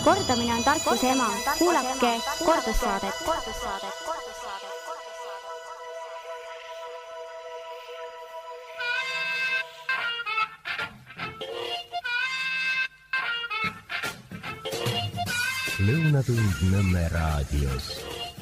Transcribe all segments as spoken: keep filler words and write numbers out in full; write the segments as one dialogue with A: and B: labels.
A: Kordamine on tarkuse ema. Kuulake kordussaadet.
B: Lõunatund Nõmme raadios.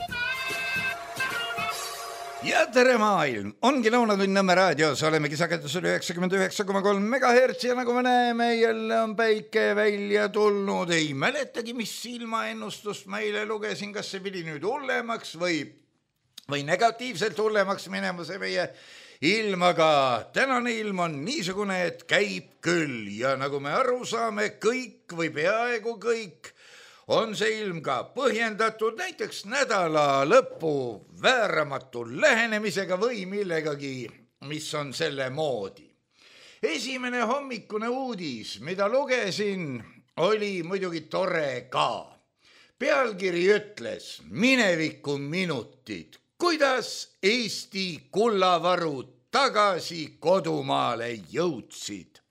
C: Ja tere maailm! Ongi Lõunatund Nõmme raadios. Olemegi sagedusel üheksakümmend üheksa koma kolm megahertsi ja nagu me näeme, jälle on päike välja tulnud. Ei mäletagi, mis ilmaennustust meile lugesin, kas see pidi nüüd hullemaks või, või negatiivselt hullemaks minema see meie ilm, aga tänane ilm on niisugune, et käib küll ja nagu me aru saame, kõik või peaaegu kõik on see ilm ka põhjendatud näiteks nädala lõpu vääramatu lähenemisega või millegagi, mis on selle moodi. Esimene hommikune uudis, mida lugesin, oli muidugi tore ka. Pealkiri ütles mineviku minutid, kuidas Eesti kullavarud tagasi kodumaale jõudsid.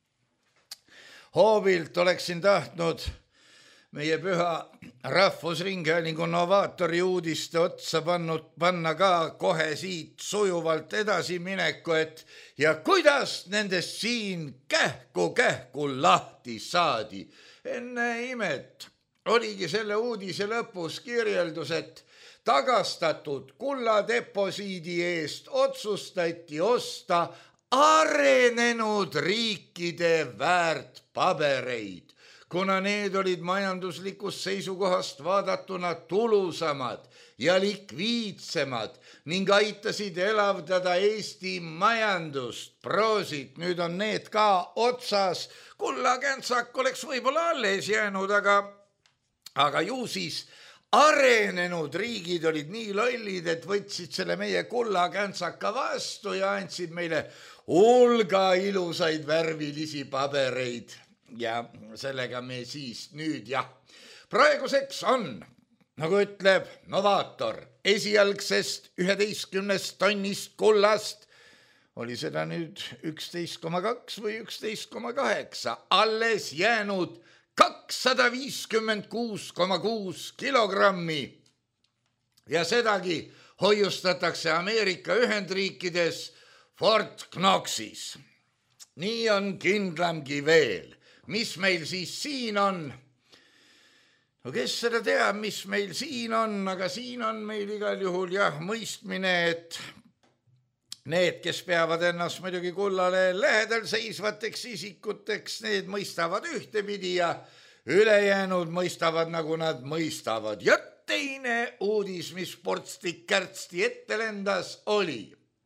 C: Hoobilt oleksin tahtnud meie püha Rahvusringhäälingu novaatori uudiste otsa pannud, panna ka kohe siit sujuvalt edasi mineku, et ja kuidas nendest siin kähku-kähku lahti saadi. Enne imet oligi selle uudise lõpus kirjeldus, et tagastatud kulladeposiidi eest otsustati osta arenenud riikide väärtpabereid, kuna need olid majanduslikust seisukohast vaadatuna tulusamad ja likviidsemad ning aitasid elavdada Eesti majandust. Proosit, nüüd on need ka otsas. Kullakentsak oleks võib-olla alles jäänud, aga, aga ju siis arenenud riigid olid nii lollid, et võtsid selle meie kullakentsaka vastu ja andsid meile hulga ilusaid värvilisi pabereid. Ja sellega me siis nüüd jah, praeguseks on, nagu ütleb novaator, esialgsest üheteistkümnest tonnist kullast oli seda nüüd üksteist koma kaks või üksteist koma kaheksa, alles jäänud kakssada viiskümmend kuus koma kuus kilogrammi ja sedagi hoiustatakse Ameerika Ühendriikides Fort Knoxis. Nii on kindlamgi veel. Mis meil siis siin on? No kes seda teab, mis meil siin on, aga siin on meil igal juhul jah mõistmine, et need, kes peavad ennast muidugi kullale lähedal seisvateks isikuteks, need mõistavad ühtepidi ja ülejäänud mõistavad, nagu nad mõistavad. Ja teine uudis, mis portsti kärtsti ette lendas, oli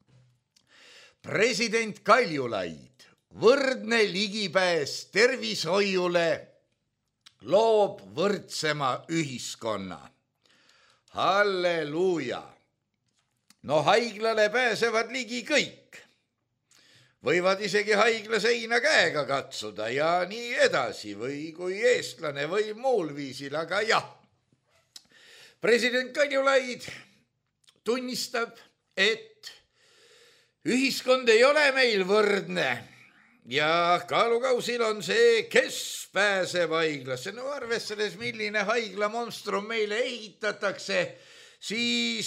C: president Kaljulaid. Võrdne ligipääs tervishoiule loob võrdsema ühiskonna. Halleluuja! No haiglale pääsevad ligi kõik. Võivad isegi haigla seina käega katsuda ja nii edasi või kui eestlane või muul viisil, aga jah. President Kaljulaid tunnistab, et ühiskond ei ole meil võrdne. Ja kaalukausil on see, kes pääseb haiglasse. No arvestades, milline haiglamonstrum meile ehitatakse, siis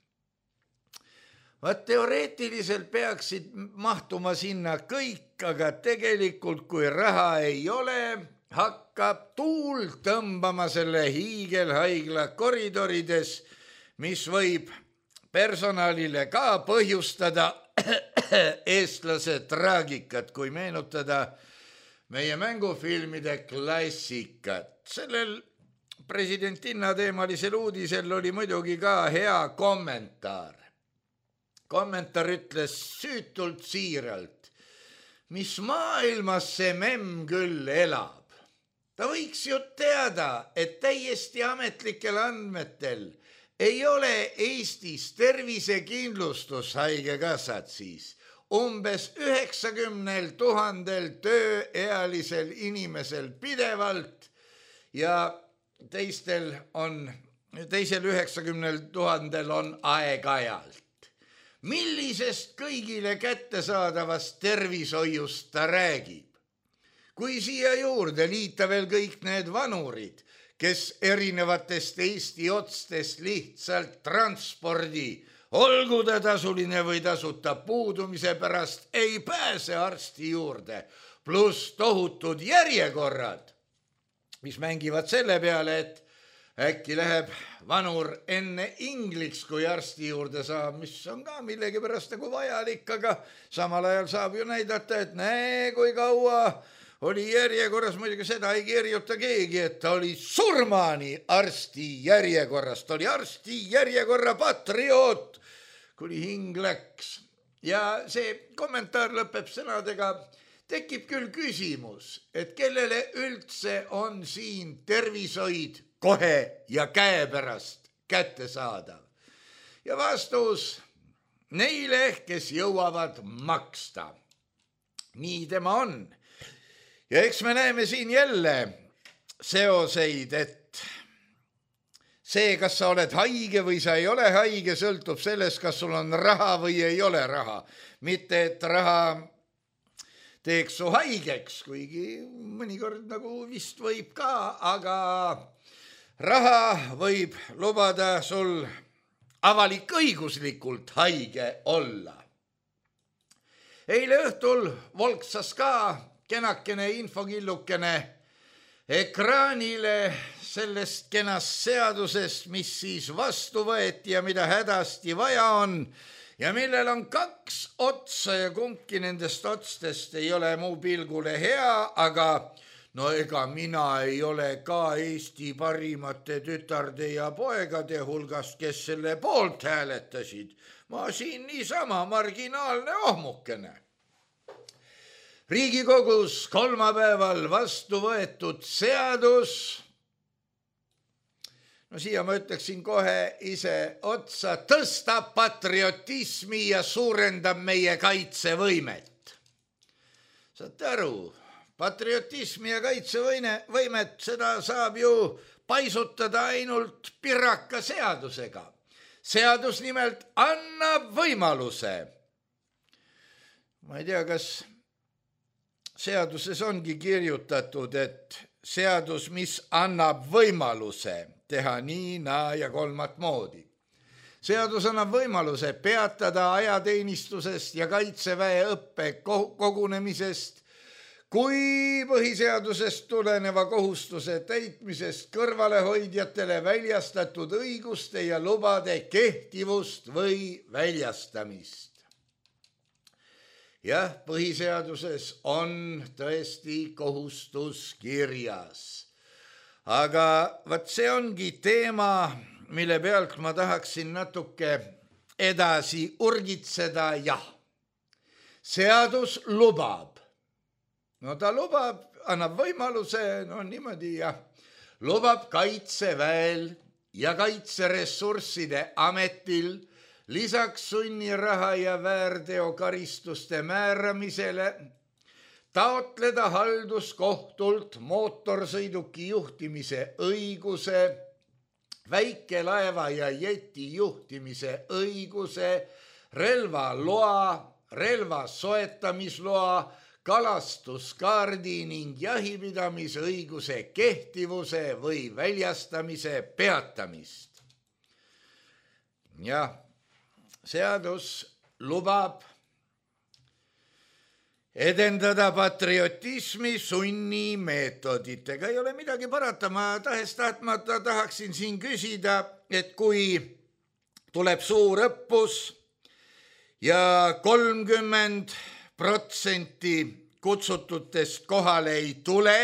C: vaat teoreetiliselt peaksid mahtuma sinna kõik, aga tegelikult, kui raha ei ole, hakkab tuul tõmbama selle hiigelhaigla koridorides, mis võib personalile ka põhjustada eestlase traagikat, kui meenutada meie mängufilmide klassikat. Sellel presidentinna teemalisel uudisel oli muidugi ka hea kommentaar. Kommentaar ütles süütult siiralt, mis maailmas see memm küll elab. Ta võiks ju teada, et täiesti ametlikel andmetel ei ole Eestis tervisekindlustus haigekassat siis. Umbes üheksakümnel tuhandel tööealisel inimesel pidevalt ja teistel on, teisel üheksakümnel tuhandel on aeg-ajalt. Millisest kõigile kättesaadavast tervishoiust ta räägib? Kui siia juurde liita veel kõik need vanurid, kes erinevatest Eesti otstest lihtsalt transpordi, olgu ta tasuline või tasuta puudumise pärast, ei pääse arsti juurde, pluss tohutud järjekorrad, mis mängivad selle peale, et äkki läheb vanur enne ingliks, kui arsti juurde saab, mis on ka millegipärast nagu vajalik, aga samal ajal saab ju näidata, et näe, kui kaua oli järjekorras, muidugi seda ei kirjuta keegi, et ta oli surmani arsti järjekorras, ta oli arsti järjekorra patrioot, kuni hing läks. Ja see kommentaar lõpeb sõnadega, tekib küll küsimus, et kellele üldse on siin tervishoid kohe ja käepärast kättesaadav. Ja vastus neile, kes jõuavad maksta. Nii tema on. Ja eks me näeme siin jälle seoseid, et see, kas sa oled haige või sa ei ole haige, sõltub sellest, kas sul on raha või ei ole raha. Mitte, et raha teeks su haigeks, kuigi mõnikord nagu vist võib ka, aga raha võib lubada sul avalik-õiguslikult haige olla. Eile õhtul volksas ka kenakene infokillukene ekraanile sellest kenast seadusest, mis siis vastu võeti ja mida hädasti vaja on ja millel on kaks otsa ja kumbki nendest otstest ei ole mu pilgule hea, aga no ega mina ei ole ka Eesti parimate tütarde ja poegade hulgast, kes selle poolt hääletasid. Ma siin niisama marginaalne ohmukene. Riigikogus kolmapäeval vastu võetud seadus, no siia ma ütleksin kohe ise otsa, tõstab patriotismi ja suurendab meie kaitsevõimet. Saate aru, patriotismi ja kaitsevõimet, seda saab ju paisutada ainult piraka seadusega. Seadus nimelt annab võimaluse. Ma ei tea, kas seaduses ongi kirjutatud, et seadus, mis annab võimaluse teha nii, naa ja kolmat moodi. Seadus annab võimaluse peatada ajateenistusest ja kaitseväe õppe kogunemisest, kui põhiseadusest tuleneva kohustuse täitmisest kõrvalehoidjatele väljastatud õiguste ja lubade kehtivust või väljastamist. Jah, põhiseaduses on tõesti kohustus kirjas. Aga vaat see ongi teema, mille pealt ma tahaksin natuke edasi urgitseda. Jah, seadus lubab. No ta lubab, annab võimaluse, no niimoodi jah, lubab kaitseväel ja kaitseressursside ametil lisaks sunniraha ja väärteokaristuste määramisele taotleda halduskohtult mootorsõiduki juhtimise õiguse, väikelaeva ja jeti juhtimise õiguse, relvaloa, relva soetamisloa, kalastuskaardi ning jahipidamise õiguse kehtivuse või väljastamise peatamist. Jah, seadus lubab edendada patriotismi sunnimeetoditega. Ei ole midagi parata, ma tahes-tahtmata tahaksin siin küsida, et kui tuleb suur õppus ja kolmkümmend protsenti kutsututest kohale ei tule,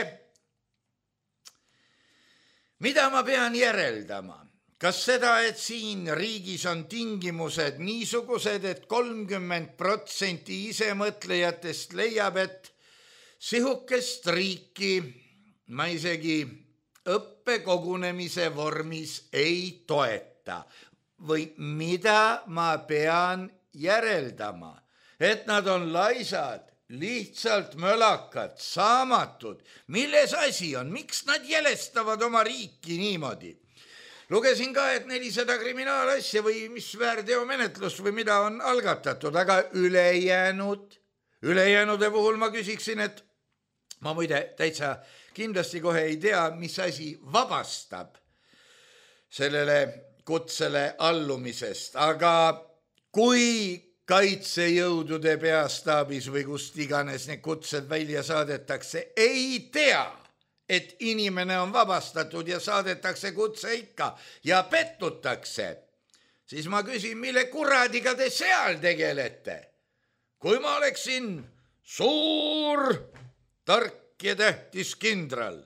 C: mida ma pean järeldama? Kas seda, et siin riigis on tingimused niisugused, et kolmkümmend protsenti isemõtlejatest leiab, et sihukest riiki ma isegi õppekogunemise vormis ei toeta? Või mida ma pean järeldama? Et nad on laisad, lihtsalt mölakad, saamatud. Milles asi on? Miks nad jälestavad oma riiki niimoodi? Lugesin ka, et nelisada kriminaalasja või mis väärteomenetlus või mida on algatatud, aga ülejäänud, ülejäänude puhul ma küsiksin, et ma muide täitsa kindlasti kohe ei tea, mis asi vabastab sellele kutsele allumisest, aga kui kaitsejõudude peastaabis või kust iganes need kutsed välja saadetakse, ei tea, et inimene on vabastatud ja saadetakse kutse ikka ja pettutakse, siis ma küsin, mille kuradiga te seal tegelete? Kui ma oleksin suur tark ja tähtis kindral,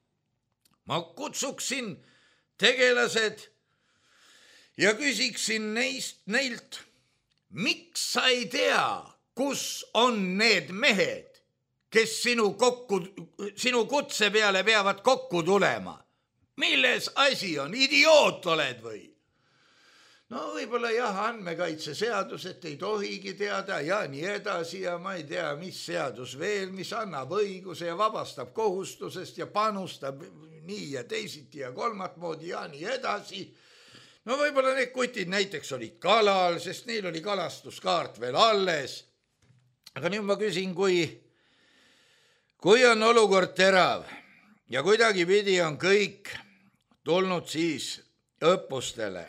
C: ma kutsuksin tegelased ja küsiksin neist, neilt, miks sa ei tea, kus on need mehed, kes sinu, kokku, sinu kutse peale peavad kokku tulema? Milles asi on? Idioot oled või? No võib-olla jah, andmekaitse seaduset ei tohigi teada ja nii edasi ja ma ei tea, mis seadus veel, mis annab õiguse ja vabastab kohustusest ja panustab nii ja teisiti ja kolmat moodi ja nii edasi. No võib-olla need kutid näiteks olid kalal, sest neil oli kalastuskaart veel alles. Aga nüüd ma küsin, kui, kui on olukord terav ja kuidagi pidi on kõik tulnud siis õppustele,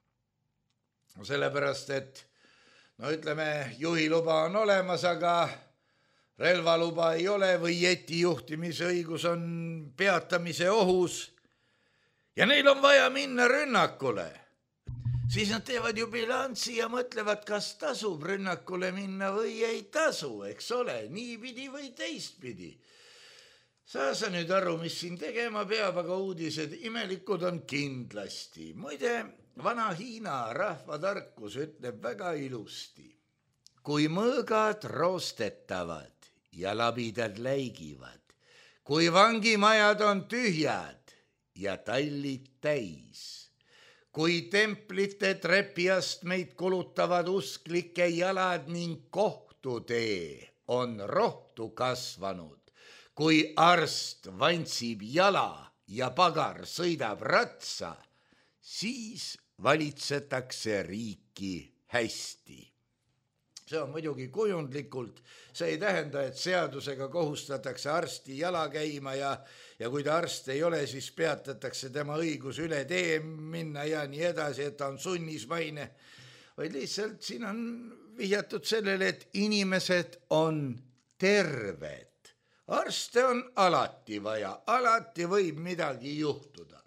C: sellepärast, et no ütleme, juhiluba on olemas, aga relvaluba ei ole või jeti juhtimisõigus on peatamise ohus ja neil on vaja minna rünnakule. Siis nad teevad ju bilanssi ja mõtlevad, kas tasub rünnakule minna või ei tasu, eks ole, niipidi või teistpidi. Saa sa nüüd aru, mis siin tegema peab, aga uudised imelikud on kindlasti. Muide, vana Hiina rahvatarkus ütleb väga ilusti. Kui mõõgad roostetavad ja labidad läigivad, kui vangimajad on tühjad ja tallid täis, kui templite trepiastmeid kulutavad usklike jalad ning kohtutee on rohtu kasvanud, kui arst vantsib jala ja pagar sõidab ratsa, siis valitsetakse riiki hästi. See on muidugi kujundlikult, see ei tähenda, et seadusega kohustatakse arsti jala käima ja, ja kui ta arst ei ole, siis peatatakse tema õigus üle tee minna ja nii edasi, et ta on sunnismaine, vaid lihtsalt siin on vihjatud sellele, et inimesed on terved. Arste on alati vaja, alati võib midagi juhtuda.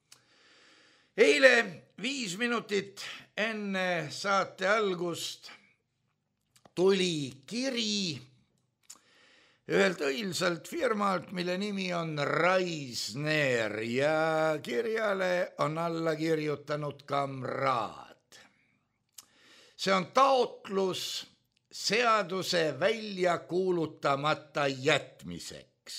C: Eile viis minutit enne saate algust tuli kiri ühelt õilsalt firmalt, mille nimi on Raisner ja kirjale on alla kirjutanud kamraad. See on taotlus seaduse välja kuulutamata jätmiseks.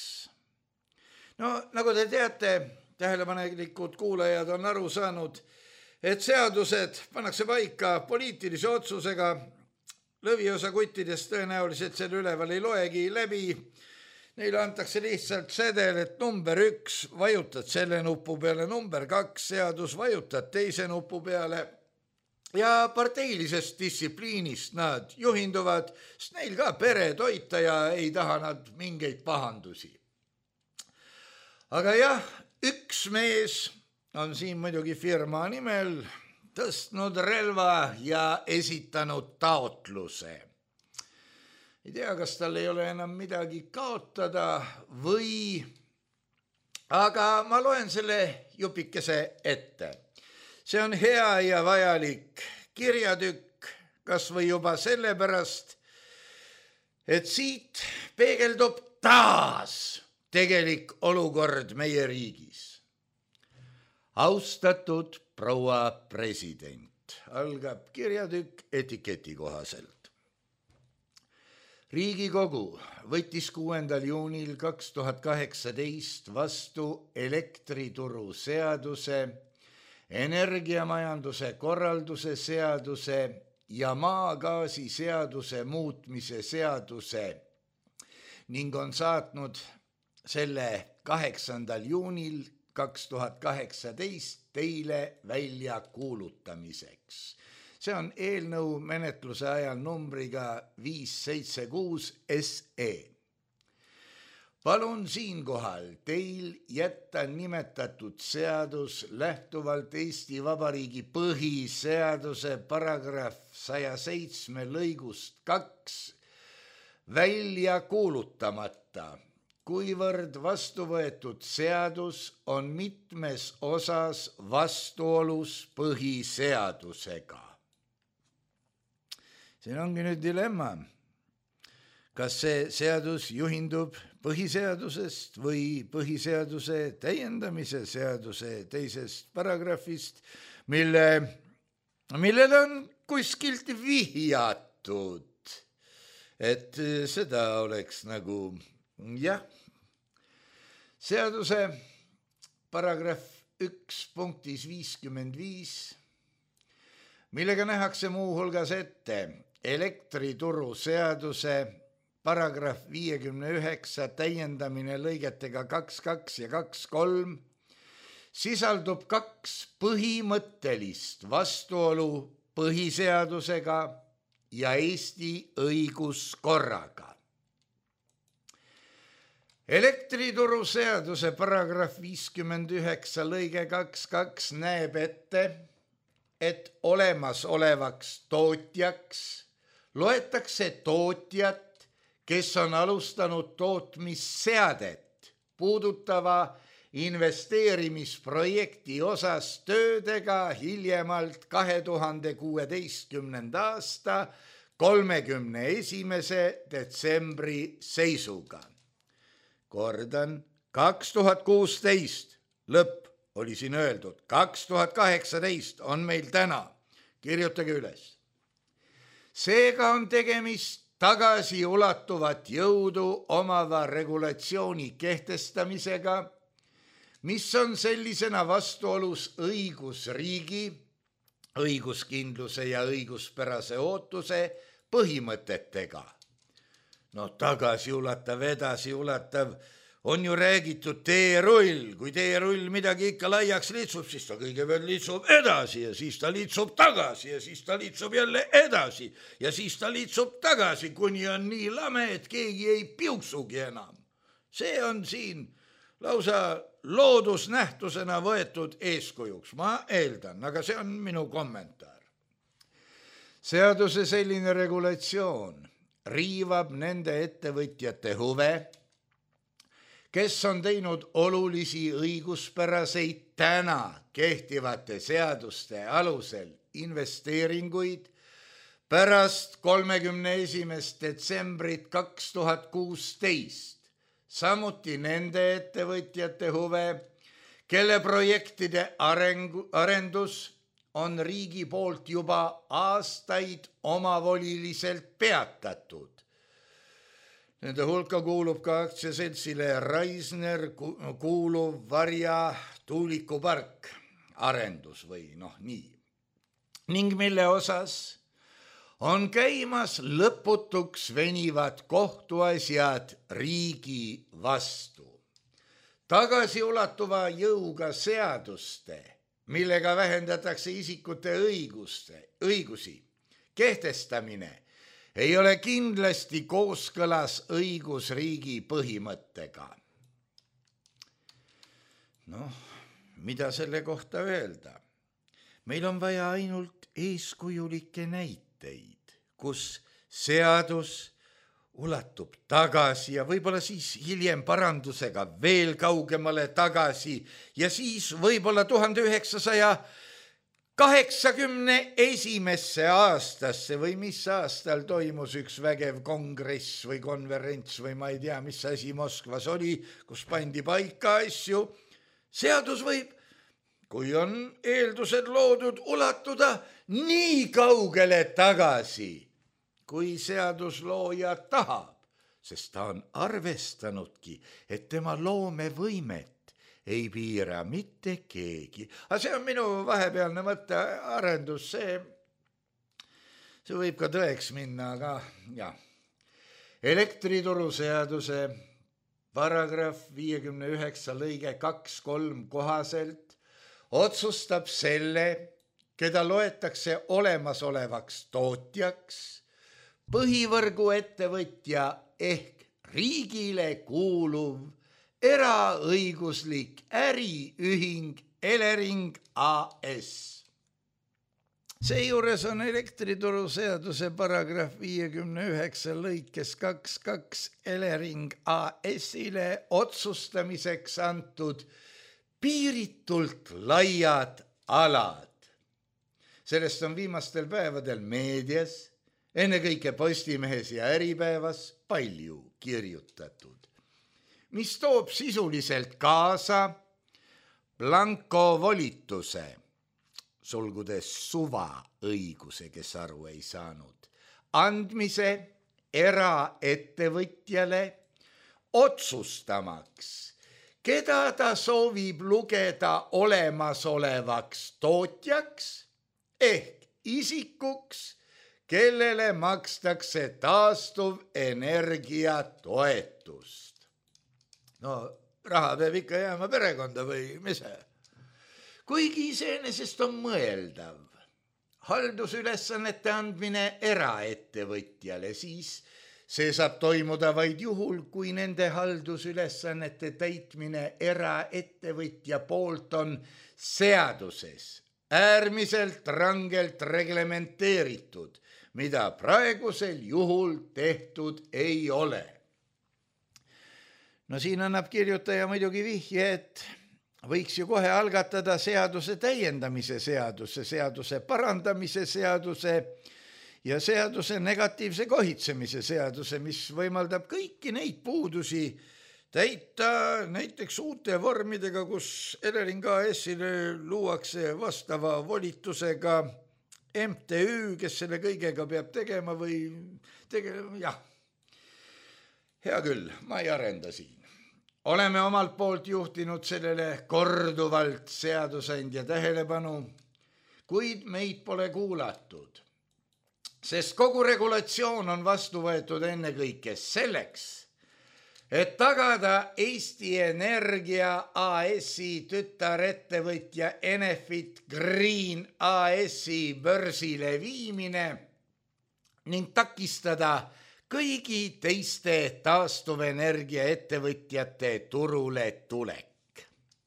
C: No nagu te teate, tähelepanelikud kuulajad on aru saanud, et seadused pannakse paika poliitilise otsusega, lõviosa kuttidest tõenäoliselt selle üleval ei loegi läbi, neile antakse lihtsalt sedel, et number üks, vajutad selle nupu peale, number kaks, seadus, vajutad teise nupu peale ja parteilisest distsipliinist nad juhinduvad, sest neil ka pere toita ja ei taha nad mingeid pahandusi. Aga jah, üks mees on siin muidugi firma nimel tõstnud relva ja esitanud taotluse. Ei tea, kas tal ei ole enam midagi kaotada või, aga ma loen selle jupikese ette. See on hea ja vajalik kirjatükk, kas või juba sellepärast, et siit peegeldub taas tegelik olukord meie riigis. Austatud proua president, algab kirjatükk etiketi kohaselt. Riigikogu võttis kuuendal juunil kaks tuhat kaheksateist vastu elektrituru seaduse, energiamajanduse korralduse seaduse ja maagaasi seaduse muutmise seaduse ning on saatnud selle kaheksandal juunil kaks tuhat kaheksateist teile välja kuulutamiseks. See on eelnõu menetluse ajal numbriga viis seitse kuus S E. Palun siinkohal teil jätta nimetatud seadus lähtuvalt Eesti Vabariigi põhiseaduse paragrahv saja seitsme lõigust kaks välja kuulutamata, kuivõrd vastu võetud seadus on mitmes osas vastuolus põhiseadusega. Siin ongi nüüd dilemma. Kas see seadus juhindub põhiseadusest või põhiseaduse täiendamise seaduse teisest paragrahvist, mille, millele on kuskilt vihjatud, et seda oleks nagu, jah, seaduse paragrahv üks punktis viiskümmend viis, millega nähakse muu hulgas ette elektrituru seaduse paragrahv viiekümne üheksa täiendamine lõigetega kaks kaks ja kaks kolm, sisaldub kaks põhimõttelist vastuolu põhiseadusega ja Eesti õiguskorraga. Elektrituru seaduse paragrahv viiskümmend üheksa lõige kaks kaks näeb ette, et olemasolevaks tootjaks loetakse tootjat, kes on alustanud tootmisseadet puudutava investeerimisprojekti osas töödega hiljemalt kahe tuhande kuueteistkümnenda aasta kolmekümne esimese detsembri seisuga. Kordan, kaks tuhat kuusteist lõpp oli siin öeldud, kaks tuhat kaheksateist on meil täna, kirjutage üles. Seega on tegemist tagasiulatuvat jõudu omava regulatsiooni kehtestamisega, mis on sellisena vastuolus õigusriigi, õiguskindluse ja õiguspärase ootuse põhimõtetega. No tagasiulatav, edasiulatav, on ju räägitud teerull, kui teerull midagi ikka laiaks liitsub, siis ta kõigepealt liitsub edasi ja siis ta liitsub tagasi ja siis ta liitsub jälle edasi ja siis ta liitsub tagasi, kuni on nii lame, et keegi ei piuksugi enam. See on siin lausa loodusnähtusena võetud eeskujuks, ma eeldan, aga see on minu kommentaar. Seaduse selline regulatsioon riivab nende ettevõtjate huve, kes on teinud olulisi õiguspäraseid täna kehtivate seaduste alusel investeeringuid pärast kolmekümne esimest detsembrit kaks tuhat kuusteist, samuti nende ettevõtjate huve, kelle projektide arengu, arendus on riigi poolt juba aastaid omavoliliselt peatatud. Nende hulka kuulub ka aktsiaseltsile Raisner kuuluv Varja tuulikupark arendus või noh nii, ning mille osas on käimas lõputuks venivad kohtuasjad riigi vastu. Tagasiulatuva jõuga seaduste, millega vähendatakse isikute õiguste, õigusi, kehtestamine ei ole kindlasti kooskõlas õigusriigi põhimõttega. Noh, mida selle kohta öelda? Meil on vaja ainult eeskujulikke näiteid, kus seadus ulatub tagasi ja võib-olla siis hiljem parandusega veel kaugemale tagasi ja siis võib-olla tuhande üheksasaja kaheksakümne esimesse aastasse või mis aastal toimus üks vägev kongress või konverents või ma ei tea, mis asi Moskvas oli, kus pandi paika asju. Seadus võib, kui on eeldused loodud, ulatuda nii kaugele tagasi, kui seaduslooja tahab, sest ta on arvestanudki, et tema loomevõimet ei piira mitte keegi. Aga see on minu vahepealne mõttearendus, see, see võib ka tõeks minna, aga jah. Elektrituru seaduse paragrahv viiekümne üheksa lõige kaks kolm kohaselt otsustab selle, keda loetakse olemasolevaks tootjaks, põhivõrgu ettevõtja ehk riigile kuuluv eraõiguslik äriühing Elering A S. Seejuures on elektrituruseaduse paragrahv viiekümne üheksa lõikes kaks kaks Elering A S-ile otsustamiseks antud piiritult laiad alad. Sellest on viimastel päevadel meedias, ennekõike Postimehes ja Äripäevas palju kirjutatud, mis toob sisuliselt kaasa blankovolituse, sulgudes suvaõiguse, kes aru ei saanud, andmise eraettevõtjale otsustamaks, keda ta soovib lugeda olemasolevaks tootjaks ehk isikuks, kellele makstakse taastuv energia toetust. No raha peab ikka jääma perekonda või mis? Kuigi iseenesest on mõeldav haldusülesannete andmine eraettevõtjale, siis see saab toimuda vaid juhul, kui nende haldusülesannete täitmine eraettevõtja poolt on seaduses äärmiselt rangelt reglementeeritud, mida praegusel juhul tehtud ei ole. No siin annab kirjutaja muidugi vihje, et võiks ju kohe algatada seaduse täiendamise seaduse, seaduse parandamise seaduse ja seaduse negatiivse kohitsemise seaduse, mis võimaldab kõiki neid puudusi täita näiteks uute vormidega, kus Elering A S-ile luuakse vastava volitusega M T Ü, kes selle kõigega peab tegema või tegema, jah. Hea küll, ma ei arenda siin. Oleme omalt poolt juhtinud sellele korduvalt seadusandja tähelepanu, kuid meid pole kuulatud, sest kogu regulatsioon on vastu võetud ennekõike selleks, et tagada Eesti Energia A S-i tütarettevõtja Enefit Green A S-i börsile viimine ning takistada kõigi teiste taastuvenergia ettevõtjate turule tulek.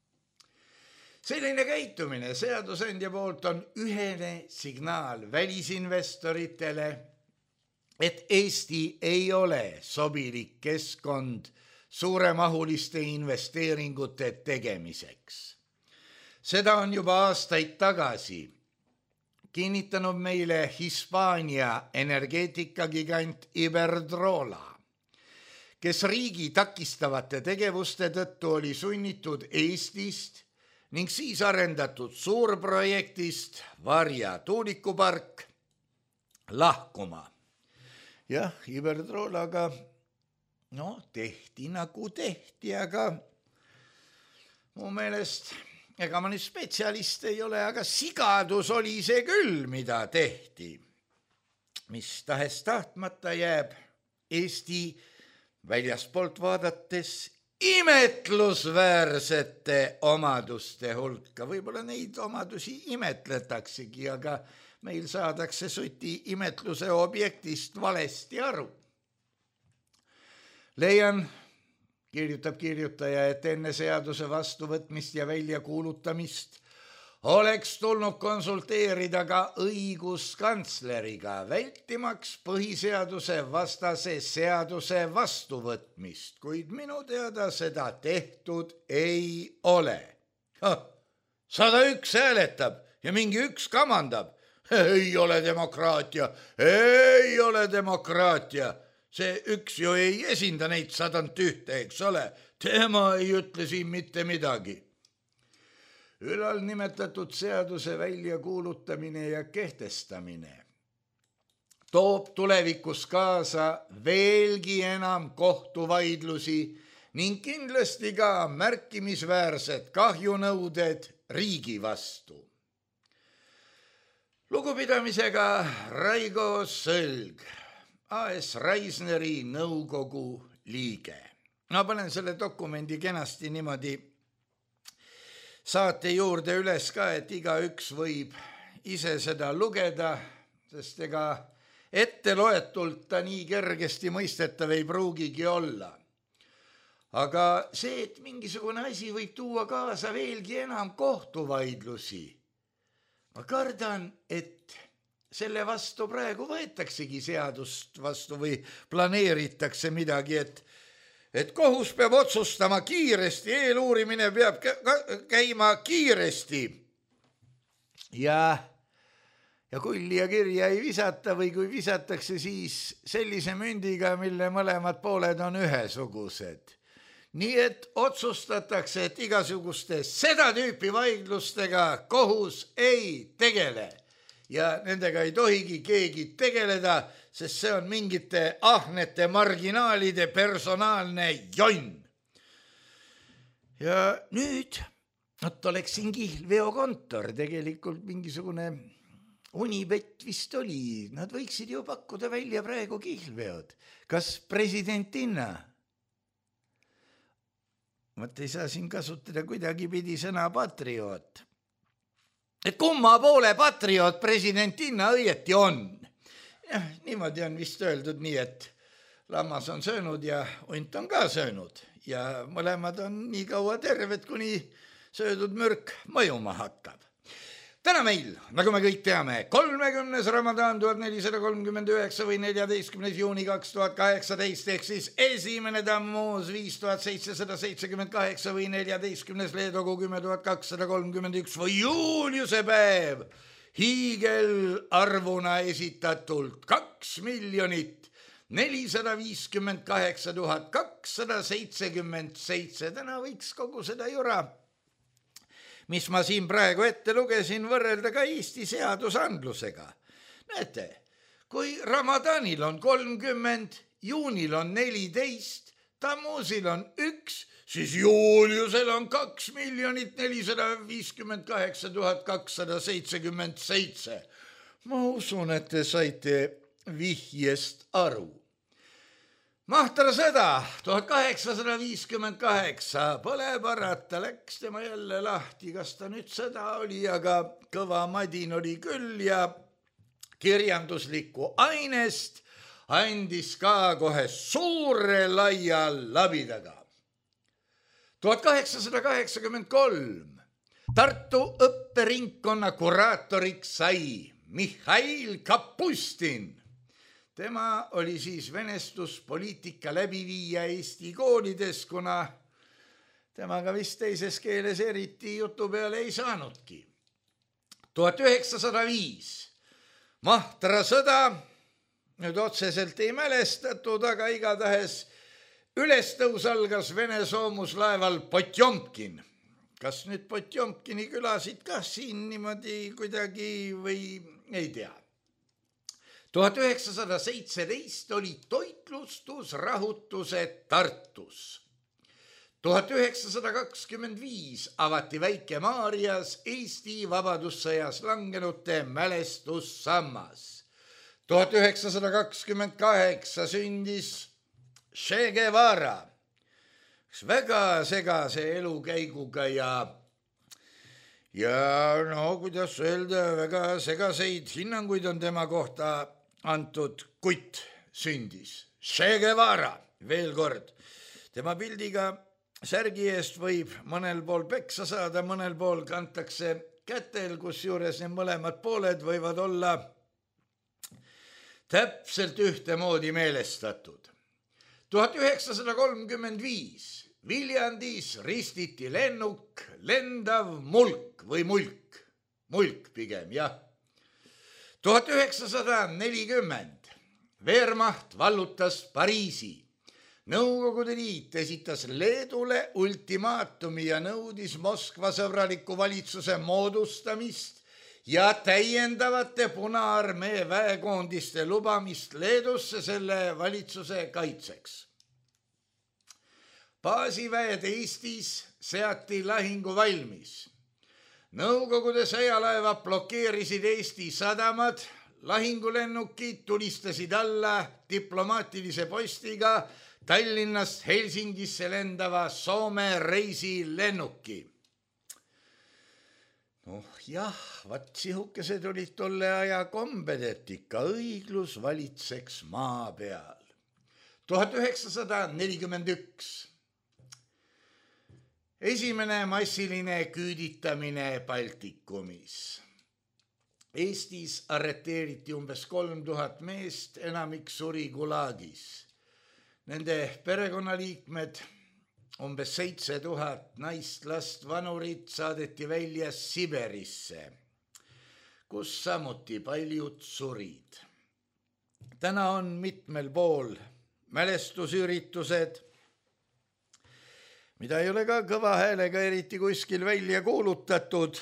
C: Selline käitumine seadusandja poolt on ühene signaal välisinvestoritele, et Eesti ei ole sobilik keskkond suuremahuliste investeeringute tegemiseks. Seda on juba aastaid tagasi kinnitanud meile Hispaania energeetikagigant Iberdrola, kes riigi takistavate tegevuste tõttu oli sunnitud Eestist ning siis arendatud suurprojektist Varja tuulikupark lahkuma. Jah, Iberdrolaga no, tehti nagu tehti, aga mu meelest, ega ma nüüd spetsialist ei ole, aga sigadus oli see küll, mida tehti. Mis tahes tahtmata jääb Eesti väljaspoolt vaadates imetlusväärsete omaduste hulka. Võib-olla neid omadusi imetletaksegi, aga meil saadakse suti imetluse objektist valesti aru. Leian, kirjutab kirjutaja, et enne seaduse vastuvõtmist ja väljakuulutamist oleks tulnud konsulteerida ka õiguskantsleriga, vältimaks põhiseaduse vastase seaduse vastuvõtmist, kuid minu teada seda tehtud ei ole. sada üks hääletab ja mingi üks kamandab. Ei ole demokraatia, ei ole demokraatia. See üks ju ei esinda neid sadant ühte, eks ole. Tema ei ütle siin mitte midagi. Ülal nimetatud seaduse väljakuulutamine ja kehtestamine toob tulevikus kaasa veelgi enam kohtuvaidlusi ning kindlasti ka märkimisväärsed kahjunõuded riigi vastu. Lugupidamisega Raigo Sõlg, A S Raisneri nõukogu liige. No panen selle dokumendi kenasti niimoodi saate juurde üles ka, et iga üks võib ise seda lugeda, sest ega etteloetult ta nii kergesti mõistetav ei pruugigi olla. Aga see, et mingisugune asi võib tuua kaasa veelgi enam kohtuvaidlusi, ma kardan, et selle vastu praegu võetaksegi seadust vastu või planeeritakse midagi, et, et kohus peab otsustama kiiresti, eeluurimine peab käima kiiresti ja Ja kulli ja kirja ei visata või kui visatakse, siis sellise mündiga, mille mõlemad pooled on ühesugused. Nii et otsustatakse, et igasuguste seda tüüpi vaidlustega kohus ei tegele. Ja nendega ei tohigi keegi tegeleda, sest see on mingite ahnete marginaalide personaalne jonn. Ja nüüd, et oleks siin kihlveokontor, tegelikult mingisugune Unibet vist oli, nad võiksid ju pakkuda välja praegu kihlveod. Kas presidentinna? Mõt ei saa siin kasutada kuidagi pidi sõna patrioot. Et kumma poole patrioot presidentinna õieti on? Ja, niimoodi on vist öeldud nii, et lammas on söönud ja hunt on ka söönud. Ja mõlemad on nii kaua terved, kuni söödud mürk mõjuma hakkab. Täna meil, nagu me kõik teame, kolmekümnes Ramadan tuhat nelisada kolmkümmend üheksa või neljateistkümnes juuni kaks tuhat kaheksateist ehk siis esimene Tammuz viis tuhat seitsesada seitsekümmend kaheksa või neljateistkümnes Leedogu kümme tuhat kakssada kolmkümmend üks või Juuliuse päev. Hiigelarvuna esitatult kaks miljonit nelisada viiskümmend kaheksa tuhat kakssada seitsekümmend seitse. Täna võiks kogu seda jura, mis ma siin praegu ette lugesin, võrrelda ka Eesti seadusandlusega. Näete, kui Ramadanil on kolmkümmend, juunil on neliteist, Tammuzil on üks, siis Juuliusel on kaks miljonit nelisada viiskümmend kaheksa tuhat kakssada seitsekümmend seitse. Ma usun, et te saite vihjest aru. Mahtar sõda, tuhat kaheksasada viiskümmend kaheksa, pole parata, läks tema jälle lahti, kas ta nüüd sõda oli, aga kõva madin oli küll ja kirjanduslikku ainest andis ka kohe suure laia labidaga. tuhat kaheksasada kaheksakümmend kolm Tartu õpperingkonna kuraatoriks sai Mihhail Kapustin. Tema oli siis venestuspoliitika läbiviija Eesti koolides, kuna temaga vist teises keeles eriti jutu peale ei saanudki. tuhat üheksasada viis Mahtra sõda, nüüd otseselt ei mälestatud, aga igatahes ülestõus algas Vene soomuslaeval Potjomkin. Kas nüüd Potjomkini külasid ka siin niimoodi kuidagi või ei tea. tuhat üheksasada seitseteist oli toitlustusrahutused Tartus. tuhat üheksasada kakskümmend viis avati Väike-Maarjas Eesti vabadussõjas langenute mälestussammas. tuhat üheksasada kakskümmend kaheksa sündis Che Guevara, üks väga segase elukäiguga ja ja no kuidas öelda, väga segaseid hinnanguid on tema kohta antud, kutt sündis. Che Guevara, veel kord, tema pildiga särgi eest võib mõnel pool peksa saada, mõnel pool kantakse kätel, kus juures need mõlemad pooled võivad olla täpselt ühtemoodi meelestatud. tuhat üheksasada kolmkümmend viis Viljandis ristiti lennuk, lendav mulk või mulk, mulk pigem, jah. tuhat üheksasada nelikümmend Wehrmacht vallutas Pariisi. Nõukogude Liit esitas Leedule ultimaatumi ja nõudis Moskva sõbraliku valitsuse moodustamist ja täiendavate Punaarmee väekoondiste lubamist Leedusse selle valitsuse kaitseks. Baasiväed Eestis seati lahingu valmis. Nõukogude sõjalaevad blokeerisid Eesti sadamad, lahingulennukid tulistasid alla diplomaatilise postiga Tallinnast Helsingisse lendava Soome reisilennuki. noh jah, vat sihukesed olid tolle aja kombed, et ikka õiglus valitseks maa peal. tuhat üheksasada nelikümmend üks. Esimene massiline küüditamine Baltikumis. Eestis arreteeriti umbes kolm tuhat meest, enamik suri Gulagis. Nende perekonnaliikmed, umbes seitse tuhat naist, last, vanurit saadeti välja Siberisse, kus samuti paljud surid. Täna on mitmel pool mälestusüritused, mida ei ole ka kõva häälega eriti kuskil välja kuulutatud.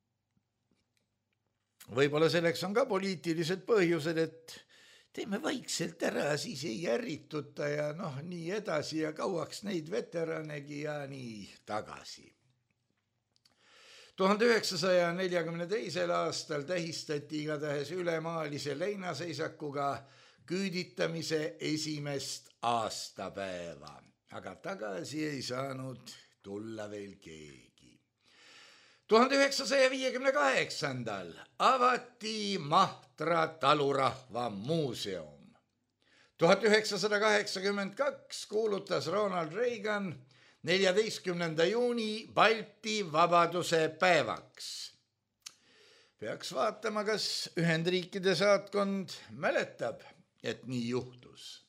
C: Võib-olla selleks on ka poliitilised põhjused, et teeme vaikselt ära, siis ei ärrituta ja noh, nii edasi ja kauaks neid veteranegi ja nii tagasi. tuhande üheksasaja neljakümne teisel aastal tähistati igatahes ülemaalise leinaseisakuga küüditamise esimest aastapäeva, aga tagasi ei saanud tulla veel keegi. tuhande üheksasaja viiekümne kaheksandal avati Mahtra talurahva muuseum. tuhat üheksasada kaheksakümmend kaks kuulutas Ronald Reagan neljateistkümnenda juuni Balti vabaduse päevaks. Peaks vaatama, kas Ühendriikide saatkond mäletab, et nii juhtus.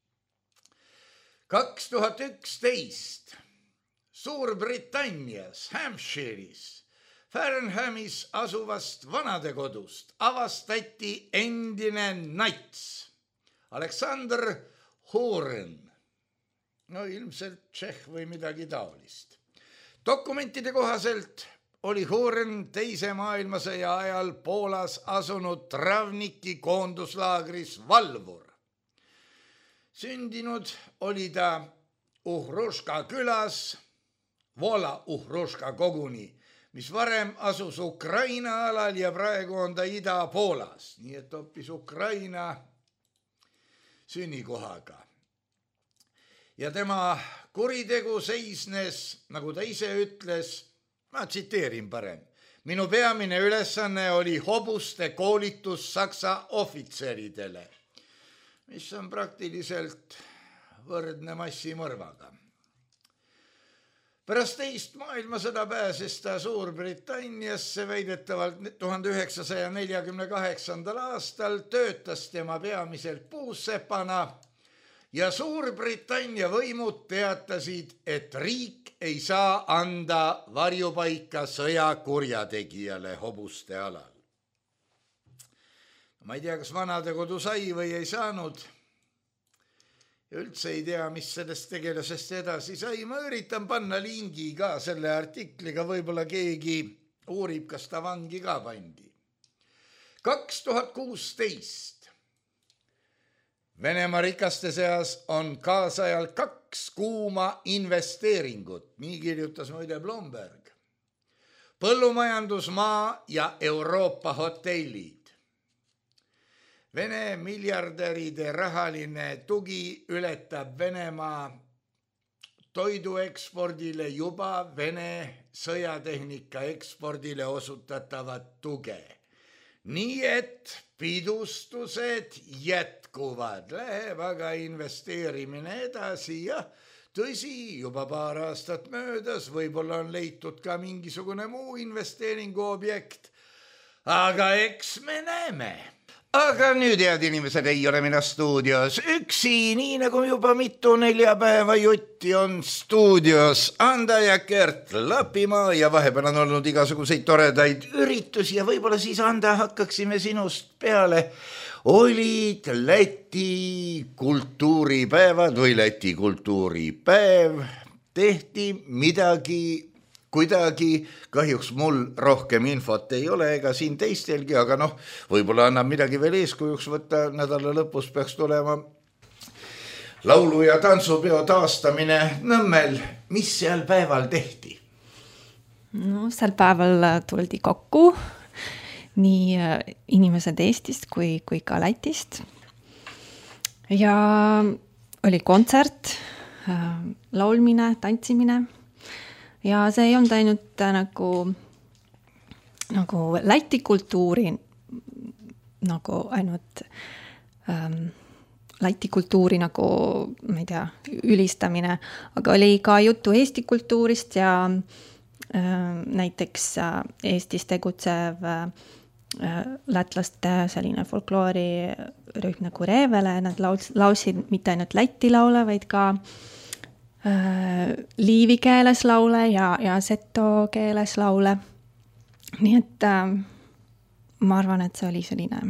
C: kaks tuhat üksteist Suurbritannias, Hampshire'is, Farnhamis asuvast vanadekodust avastati endine nats Alexander Huren. No ilmselt tšehh või midagi taolist. Dokumentide kohaselt oli Huren teise maailmasõja ajal Poolas asunud Travniki koonduslaagris valvur. Sündinud oli ta Uhruška külas, Vola Uhruška koguni, mis varem asus Ukraina alal ja praegu on ta Ida-Poolas, nii et hoopis Ukraina sünnikohaga. Ja tema kuritegu seisnes, nagu ta ise ütles, ma tsiteerin parem, minu peamine ülesanne oli hobuste koolitus Saksa ohvitseridele, mis on praktiliselt võrdne massimõrvaga. Pärast teist maailmasõda pääses ta Suurbritanniasse väidetavalt tuhande üheksasaja neljakümne kaheksandal aastal, töötas tema peamiselt puussepana ja Suurbritannia võimud teatasid, et riik ei saa anda varjupaika sõjakurjategijale hobuste alal. Ma ei tea, kas vanadekodu sai või ei saanud. Ja üldse ei tea, mis sellest tegelasest edasi sai. Ma üritan panna lingi ka selle artikliga, võib-olla keegi uurib, kas ta vangi ka pandi. kaks tuhat kuusteist Venemaa rikaste seas on kaasajal kaks kuuma investeeringut, nii kirjutas muide Bloomberg. Põllumajandusmaa ja Euroopa hotellid. Vene miljardäride rahaline tugi ületab Venemaa toiduekspordile juba Vene sõjatehnika ekspordile osutatavat tuge. Nii et pidustused jätkuvad, läheb aga investeerimine edasi ja tõsi, juba paar aastat möödas, võib-olla on leitud ka mingisugune muu investeeringuobjekt, aga eks me näeme. Aga nüüd, head inimesed, ei ole mina stuudios üksi, nii nagu juba mitu neljapäeva jutti on stuudios Anda ja Kert Lapimaa ja vahepeal on olnud igasuguseid toredaid üritusi ja võib-olla siis Anda hakkaksime sinust peale. Olid Läti kultuuripäevad või Läti kultuuripäev, tehti midagi kuidagi, kahjuks mul rohkem infot ei ole ega siin teistelgi, aga noh, võib-olla annab midagi veel eeskujuks võtta, nädala lõpus peaks tulema laulu- ja tantsupeo taastamine Nõmmel. Mis seal päeval tehti?
D: No, seal päeval tuldi kokku nii inimesed Eestist kui, kui ka Lätist. Ja oli kontsert, laulmine, tantsimine. Ja see ei olnud ainult nagu nagu Läti kultuuri nagu ainult ähm, Läti kultuuri nagu, ma ei tea, ülistamine, aga oli ka juttu Eesti kultuurist ja äh, näiteks äh, Eestis tegutsev äh, lätlaste selline folkloori rühm nagu Reevele, nad laus, lausid mitte ainult Läti laule, vaid ka äh, liivi keeles laule ja, ja seto keeles laule. Nii et äh, ma arvan, et see oli selline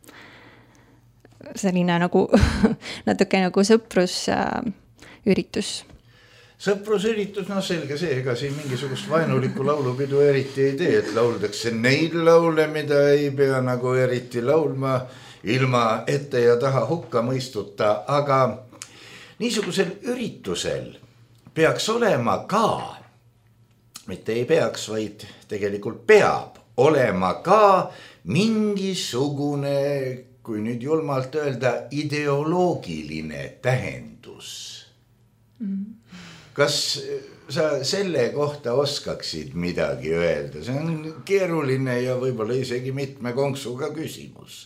D: selline nagu natuke nagu sõprus äh, üritus.
C: Sõprusüritus, no selge see, ega siin mingisugust vaenulikku laulupidu eriti ei tee, et lauldakse neid laule, mida ei pea nagu eriti laulma ilma ette ja taha hukka mõistuta, aga niisugusel üritusel peaks olema ka, mitte ei peaks, vaid tegelikult peab olema ka mingisugune, kui nüüd julmalt öelda, ideoloogiline tähendus. Mm. Kas sa selle kohta oskaksid midagi öelda? See on keeruline ja võib-olla isegi mitme konksuga küsimus.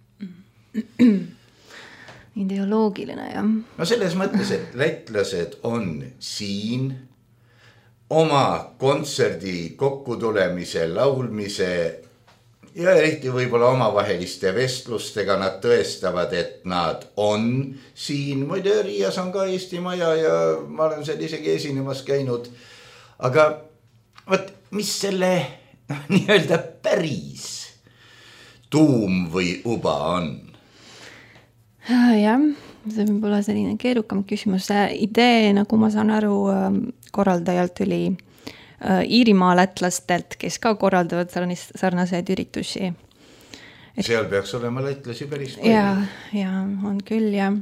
D: Ideoloogiline, jah.
C: No selles mõttes, et lätlased on siin oma kontserdi kokkutulemise, laulmise ja eriti võib-olla omavaheliste vestlustega nad tõestavad, et nad on siin. Muide, Riias on ka Eesti maja ja ma olen seal isegi esinemas käinud. Aga võt, mis selle no, nii-öelda päris tuum või uba on?
D: Jah, see võib olla selline keerukam küsimus. Idee, nagu ma saan aru, korraldajalt oli Iirimaa lätlastelt, kes ka korraldavad sarnaseid üritusi.
C: Et... seal peaks olema lätlasi päris palju.
D: Ja, ja on küll, ja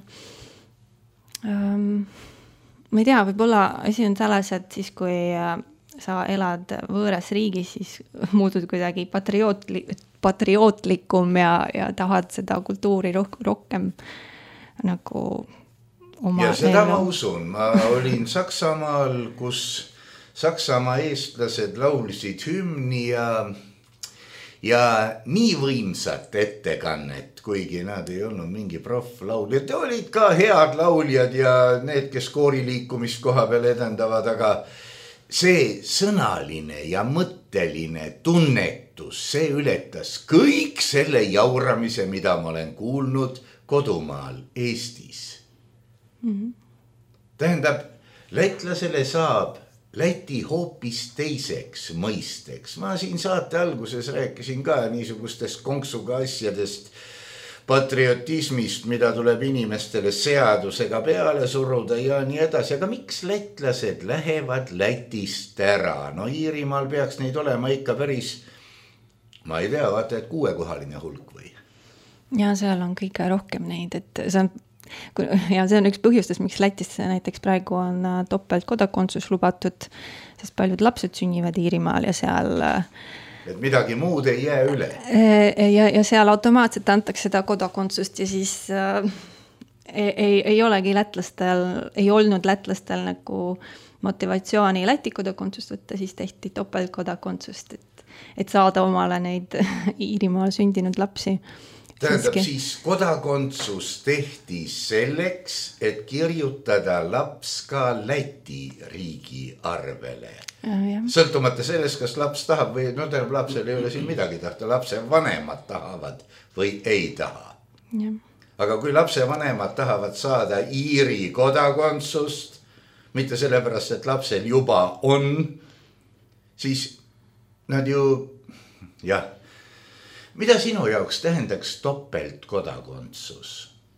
D: um, ma ei tea, võib-olla asi on selles, et siis kui sa elad võõras riigis, siis muutud kuidagi patriootli, patriootlikum ja, ja tahad seda kultuuri rohkem nagu oma...
C: Ja seda elu. Ma usun, ma olin Saksamaal, kus Saksamaa eestlased laulsid hümni ja, ja nii võimsat ettekannet, kuigi nad ei olnud mingi profflauljad. Olid ka head lauljad ja need, kes kooriliikumist koha peal edendavad, aga see sõnaline ja mõtteline tunnetus, see ületas kõik selle jauramise, mida ma olen kuulnud kodumaal Eestis. Mm-hmm. Tähendab, lätlasele saab Läti hoopis teiseks mõisteks. Ma siin saate alguses rääkisin ka niisugustest konksuga asjadest, patriotismist, mida tuleb inimestele seadusega peale suruda ja nii edasi. Aga miks lätlased lähevad Lätist ära? No Iirimaal peaks neid olema ikka päris, ma ei tea, vaata, et kuuekohaline hulk või?
D: Ja seal on kõige rohkem neid, et see on ja see on üks põhjustes, miks Lätis näiteks praegu on topelt kodakondsus lubatud, sest paljud lapsed sünnivad Iirimaal ja seal
C: et midagi muud ei jää üle.
D: Ja, ja seal automaatselt antakse seda kodakondsust ja siis äh, ei, ei olegi lätlastel, ei olnud lätlastel nagu motivatsiooni Läti kodakondsust võtta, siis tehti topelt kodakondsust, et, et saada omale neid Iirimaal sündinud lapsi.
C: Tähendab, siis kodakondsus tehti selleks, et kirjutada laps ka Läti riigi arvele. Ja, sõltumata sellest, kas laps tahab või no tähendab, lapsel ei ole siin midagi tahta, lapse vanemad tahavad või ei taha. Ja. Aga kui lapse vanemad tahavad saada Iiri kodakondsust, mitte sellepärast, et lapsel juba on, siis nad ju, jah, mida sinu jaoks tähendaks topelt kodakondsus?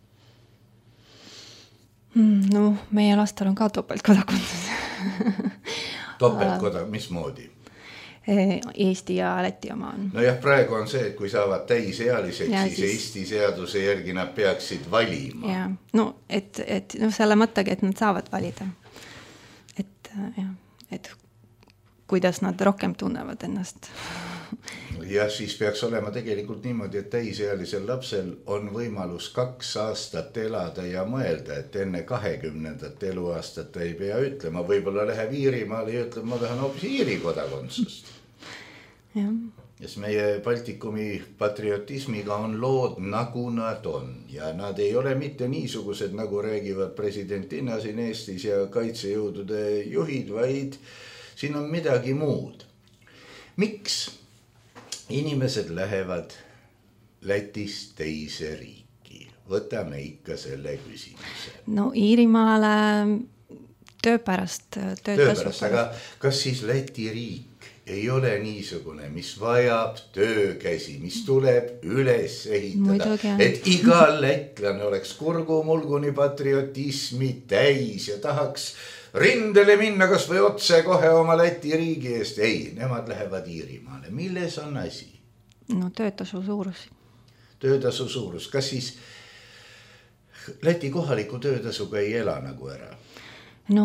D: No, meie lastel on ka topelt kodakondsus.
C: Topelt kodakondsus, mismoodi?
D: Eesti ja Läti oma on.
C: No jah, praegu on see, et kui saavad täisealiseks,
D: ja,
C: siis, siis Eesti seaduse järgi nad peaksid valima.
D: Ja, no, et, et no, selle mõttagi, et nad saavad valida. Et, ja, et kuidas nad rohkem tunnevad ennast.
C: Ja siis peaks olema tegelikult niimoodi, et täisealisel lapsel on võimalus kaks aastat elada ja mõelda, et enne kahekümnendat eluaastat ei pea ütlema, võib-olla läheb Iirimaale ja ütleb, ma tahan hoopis Iiri kodakondsust.
D: Ja.
C: kes meie Baltikumi patriotismiga on lood nagu nad on ja nad ei ole mitte niisugused, nagu räägivad presidentina siin Eestis ja kaitsejõudude juhid, vaid siin on midagi muud. Miks inimesed lähevad Lätist teise riiki? Võtame ikka selle küsimuse.
D: No Iirimaale töö pärast.
C: Töö pärast, aga kas siis Läti riik ei ole niisugune, mis vajab töökäsi, mis tuleb üles ehitada,
D: Muidugi.
C: Et igal lätlane oleks kurgumulguni patriotismi täis ja tahaks rindele minna kas või otse kohe oma Läti riigi eest. Ei, nemad lähevad Iirimaale. Milles on asi?
D: No töötasu suurus.
C: Töötasu suurus. Kas siis Läti kohaliku töötasuga ei ela nagu ära?
D: No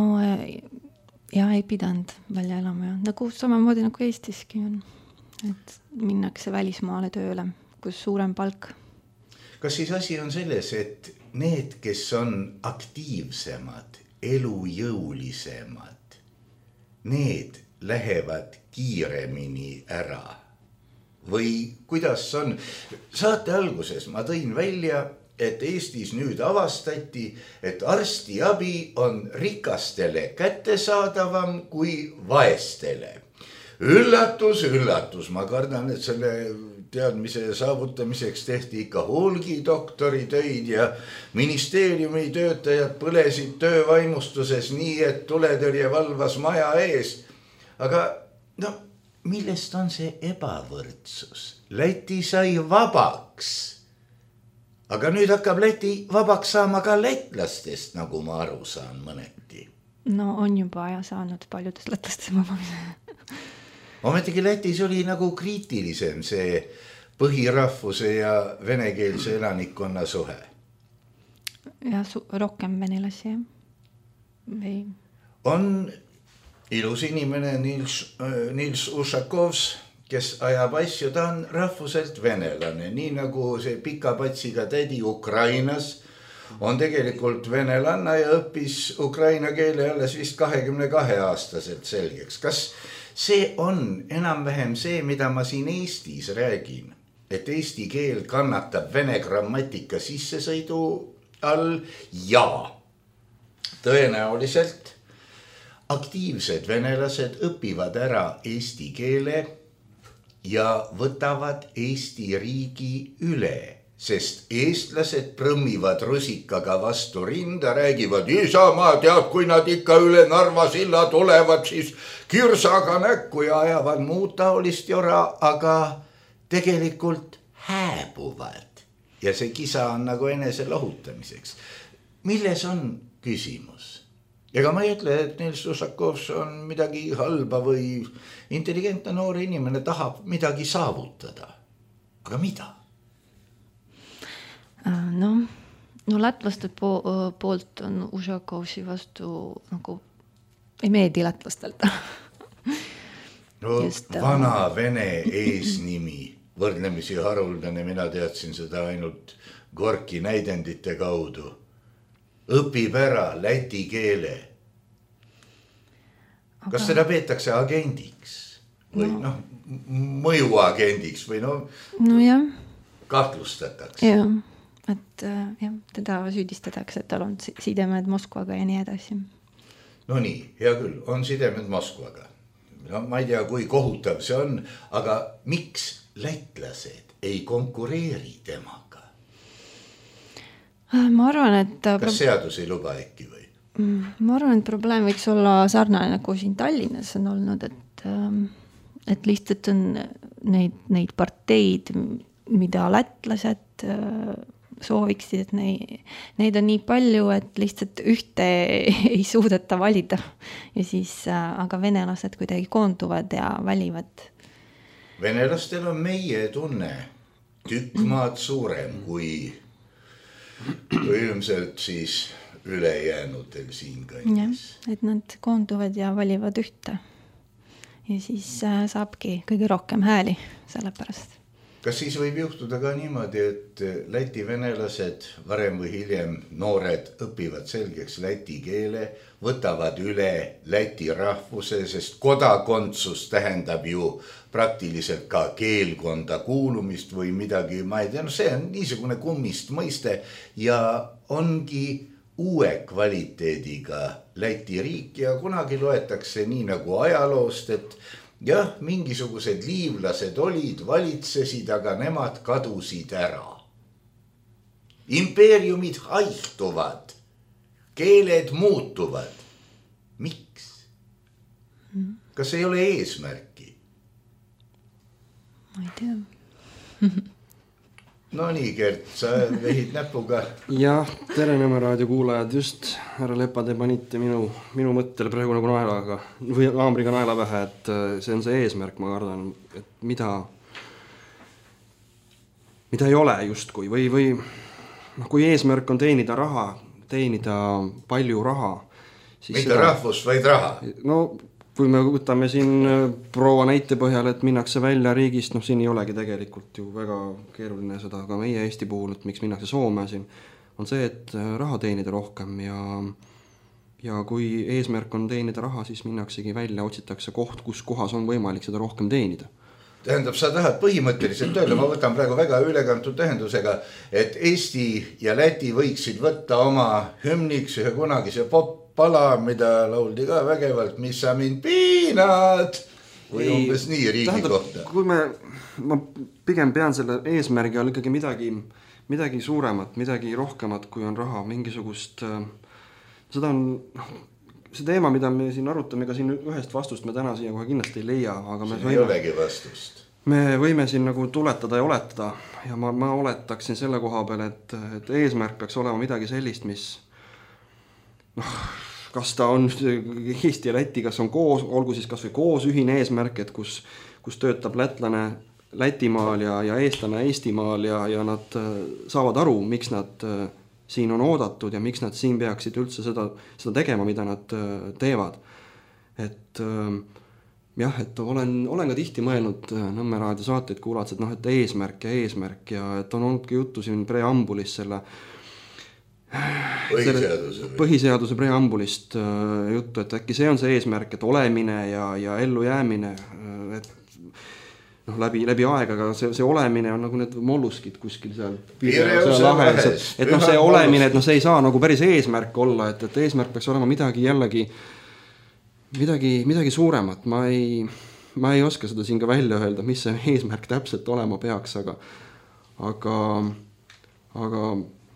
D: ja ei pidanud välja elama ja nagu samamoodi nagu Eestiski on, et minnakse välismaale tööle, kus suurem palk.
C: Kas siis asi on selles, et need, kes on aktiivsemad, elujõulisemad, need lähevad kiiremini ära? Või kuidas on? Saate alguses ma tõin välja, et Eestis nüüd avastati, et arstiabi on rikastele kättesaadavam kui vaestele. Üllatus, üllatus, ma kardan, et selle teadmise saavutamiseks tehti ikka hulgi doktoritöid ja ministeeriumi töötajad põlesid töövaimustuses nii, et tuletõrje valvas maja ees. Aga no, millest on see ebavõrdsus? Läti sai vabaks. Aga nüüd hakkab Läti vabaks saama ka lätlastest, nagu ma aru saan mõneti.
D: No on juba aja saanud paljudest lätlastest vabaks.
C: Ometigi Lätis oli nagu kriitilisem see põhirahvuse ja venekeelse elanikkonna suhe.
D: Ja su- rohkem venelasi, jah. Või...
C: On ilus inimene Nils, Nils Ušakovs, kes ajab asju, ta on rahvuselt venelane, nii nagu see pika patsiga tädi Ukrainas on tegelikult venelanna ja õppis ukraina keele alles vist kahekümne kahe aastaselt selgeks. Kas see on enam-vähem see, mida ma siin Eestis räägin, et eesti keel kannatab vene grammatika sissesõidu all? Ja tõenäoliselt aktiivsed venelased õpivad ära eesti keele ja võtavad Eesti riigi üle, sest eestlased prõmmivad rusikaga vastu rinda, räägivad Isamaa, tead, kui nad ikka üle Narva silla tulevad, siis kirsaga näkku ja ajavad muud taolist jora, aga tegelikult hääbuvad. Ja see kisa on nagu enese lohutamiseks. Milles on küsimus? Ega ma ei ütle, et Nils Ušakovs on midagi halba või intelligentne noor inimene tahab midagi saavutada. Aga mida?
D: No, no lätlaste po- poolt on Ušakovsi vastu nagu ei meedi lätlastelt.
C: No
D: Just,
C: vana vene eesnimi, võrdlemisi haruldane, mina teadsin seda ainult Gorki näidendite kaudu. Õpib ära läti keele. Kas seda peetakse agendiks või no, no mõjuagendiks või no,
D: no jah.
C: Kahtlustatakse.
D: Jah, et jah, teda süüdistatakse, et tal on sidemed Moskvaga ja nii edasi.
C: No nii, hea küll, on sidemed Moskvaga. No, ma ei tea, kui kohutav see on, aga miks lätlased ei konkureeri temaga?
D: Ma arvan, et...
C: Kas seadus ei luba äkki või?
D: Ma arvan, et probleem võiks olla sarnane, nagu siin Tallinnas on olnud, et, et lihtsalt on neid, neid parteid, mida lätlased sooviksid, et neid, neid on nii palju, et lihtsalt ühte ei suudeta valida. Ja siis, aga venelased kuidagi koonduvad ja välivad.
C: Venelastel on meie tunne tükk maad suurem kui kui ilmselt siis ülejäänutel siin kandis.
D: Ja, et nad koonduvad ja valivad ühte. Ja siis saabki kõige rohkem hääli selle pärast.
C: kas siis võib juhtuda ka niimoodi, et läti venelased varem või hiljem noored õpivad selgeks läti keele, võtavad üle läti rahvuse, sest kodakondsus tähendab ju praktiliselt ka keelkonda kuulumist või midagi, ma ei tea, no see on niisugune kummist mõiste ja ongi uue kvaliteediga läti riik ja kunagi loetakse nii nagu ajaloost, et jah, mingisugused liivlased olid, valitsesid, aga nemad kadusid ära. Impeeriumid haihtuvad, keeled muutuvad. Miks? Kas ei ole eesmärki?
D: Ma ei tea.
C: No nii, Gert, sa vehid näpuga.
E: Jah, tere Nõmme raadio kuulajad, just härra Lepa, te panite minu, minu mõttele praegu nagu naelaga või haamriga naela pähe, et see on see eesmärk, ma kardan, et mida, mida ei ole justkui või, või noh, kui eesmärk on teenida raha, teenida palju raha.
C: Mitte seda, rahvust, vaid raha.
E: No kui me võtame siin proua näite põhjal, et minnakse välja riigist, noh siin ei olegi tegelikult ju väga keeruline seda ka meie Eesti puhul, et miks minnakse Soome siin, on see, et raha teenida rohkem ja, ja kui eesmärk on teenida raha, siis minnaksegi välja, otsitakse koht, kus kohas on võimalik seda rohkem teenida.
C: Tähendab, sa tahad põhimõtteliselt öelda, ma võtan praegu väga ülekantud tähendusega, et Eesti ja Läti võiksid võtta oma hümniks ühe kunagise pop pala, mida lauldi ka vägevalt, mis sa mind piinad või ei, umbes nii riigi tähendab, kohta. Kui me,
E: ma pigem pean selle eesmärgi all ikkagi midagi, midagi suuremat, midagi rohkemat, kui on raha, mingisugust, seda on, see teema, mida me siin arutame, ka siin ühest vastust me täna siia kohe kindlasti ei leia, aga me
C: siin võime, ei olegi vastust.
E: Me võime siin nagu tuletada ja oletada ja ma, ma oletaksin selle koha peal, et, et eesmärk peaks olema midagi sellist, mis noh, kas ta on Eesti ja Läti, kas on koos, olgu siis kas või koos ühine eesmärk, et kus, kus töötab lätlane Lätimaal ja, ja eestlane Eestimaal ja, ja nad saavad aru, miks nad siin on oodatud ja miks nad siin peaksid üldse seda, seda tegema, mida nad teevad. Et jah, et olen, olen ka tihti mõelnud Nõmme raadio saateid kuulates, et noh, et eesmärk ja eesmärk ja et on olnud juttu siin preambulis selle
C: Põhiseaduse,
E: põhiseaduse preambulist uh, juttu, et äkki see on see eesmärk, et olemine ja, ja ellu jäämine, et noh, läbi, läbi aega, aga see, see olemine on nagu need molluskid kuskil seal lahes, et noh, see olemine, et noh, see ei saa nagu päris eesmärk olla, et, et eesmärk peaks olema midagi jällegi midagi, midagi suuremat, ma ei, ma ei oska seda siin ka välja öelda, mis see eesmärk täpselt olema peaks, aga aga, aga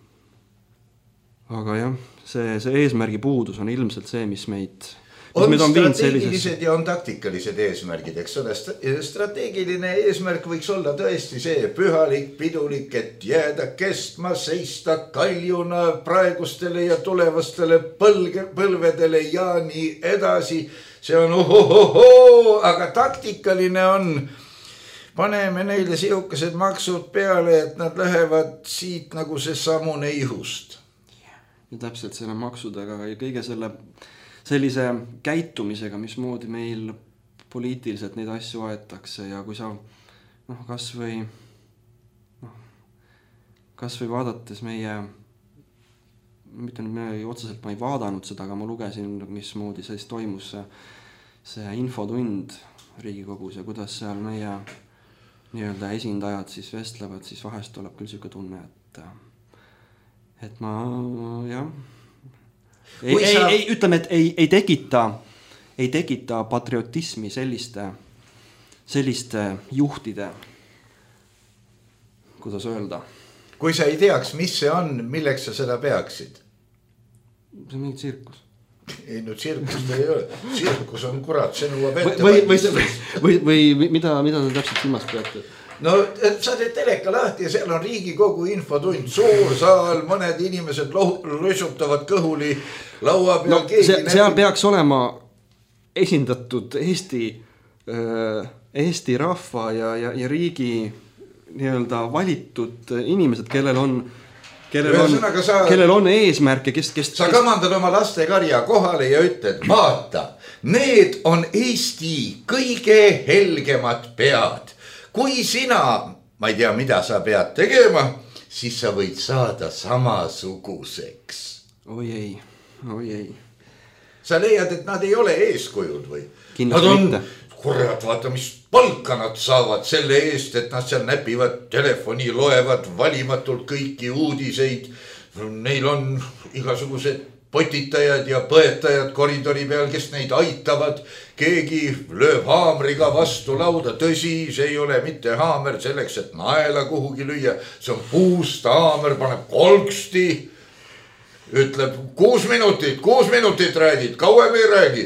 E: aga jah, see, see eesmärgi puudus on ilmselt see, mis meid mis
C: on
E: meid on
C: strateegilised
E: sellises...
C: ja on taktikalised eesmärgid, eks ole. Strateegiline eesmärk võiks olla tõesti see pühalik, pidulik, et jääda kestma, seista kaljuna praegustele ja tulevastele põlge, põlvedele ja nii edasi. See on ohohoho, aga taktikaline on, paneme neile sihukesed maksud peale, et nad lähevad siit nagu see samune ihust.
E: Ja täpselt selle maksudega ja kõige selle sellise käitumisega, mismoodi meil poliitiliselt neid asju aetakse ja kui sa noh, kas või noh, kas või vaadates meie mitte nüüd me otseselt ma ei vaadanud seda, aga ma lugesin, mismoodi siis toimus see, see infotund Riigikogus ja kuidas seal meie nii-öelda esindajad siis vestlevad, siis vahest tuleb küll siuke tunne, et et ma, jah, ei, ei, sa... ei, ütleme, et ei, ei tekita, ei tekita patriotismi selliste, selliste juhtide, kuidas öelda.
C: Kui sa ei teaks, mis see on, milleks sa seda peaksid?
E: See on mingi tsirkus.
C: Ei, no tsirkus ei ole. Tsirkus on kurat, see nõuab ette.
E: Või, või, või, või, või mida, mida te täpselt silmas peate?
C: No sa teed teleka lahti ja seal on Riigikogu infotund, suur saal, mõned inimesed lõsutavad kõhuli laua peal.
E: No, see, seal peaks olema esindatud Eesti, Eesti rahva ja, ja, ja riigi nii-öelda valitud inimesed, kellel on, kellel on, sa, kellel on eesmärke, kes, kes...
C: Sa kamandad oma laste karja kohale ja ütled, vaata, need on Eesti kõige helgemad pead. Kui sina ma ei tea, mida sa pead tegema, siis sa võid saada samasuguseks.
E: oi ei, oi ei.
C: Sa leiad, et nad ei ole eeskujud või?
E: Kindlasti
C: nad on,
E: mitte.
C: Kurat, vaata, mis palka nad saavad selle eest, et nad seal näpivad telefoni, loevad valimatult kõiki uudiseid. Neil on igasugused potitajad ja põetajad koridori peal, kes neid aitavad. Keegi lööb haamriga vastu lauda. Tõsi, see ei ole mitte haamer selleks, et naela kuhugi lüüa. See on puust haamer, paneb kolksti. Ütleb kuus minutit, kuus minutit räägid, kauem ei räägi.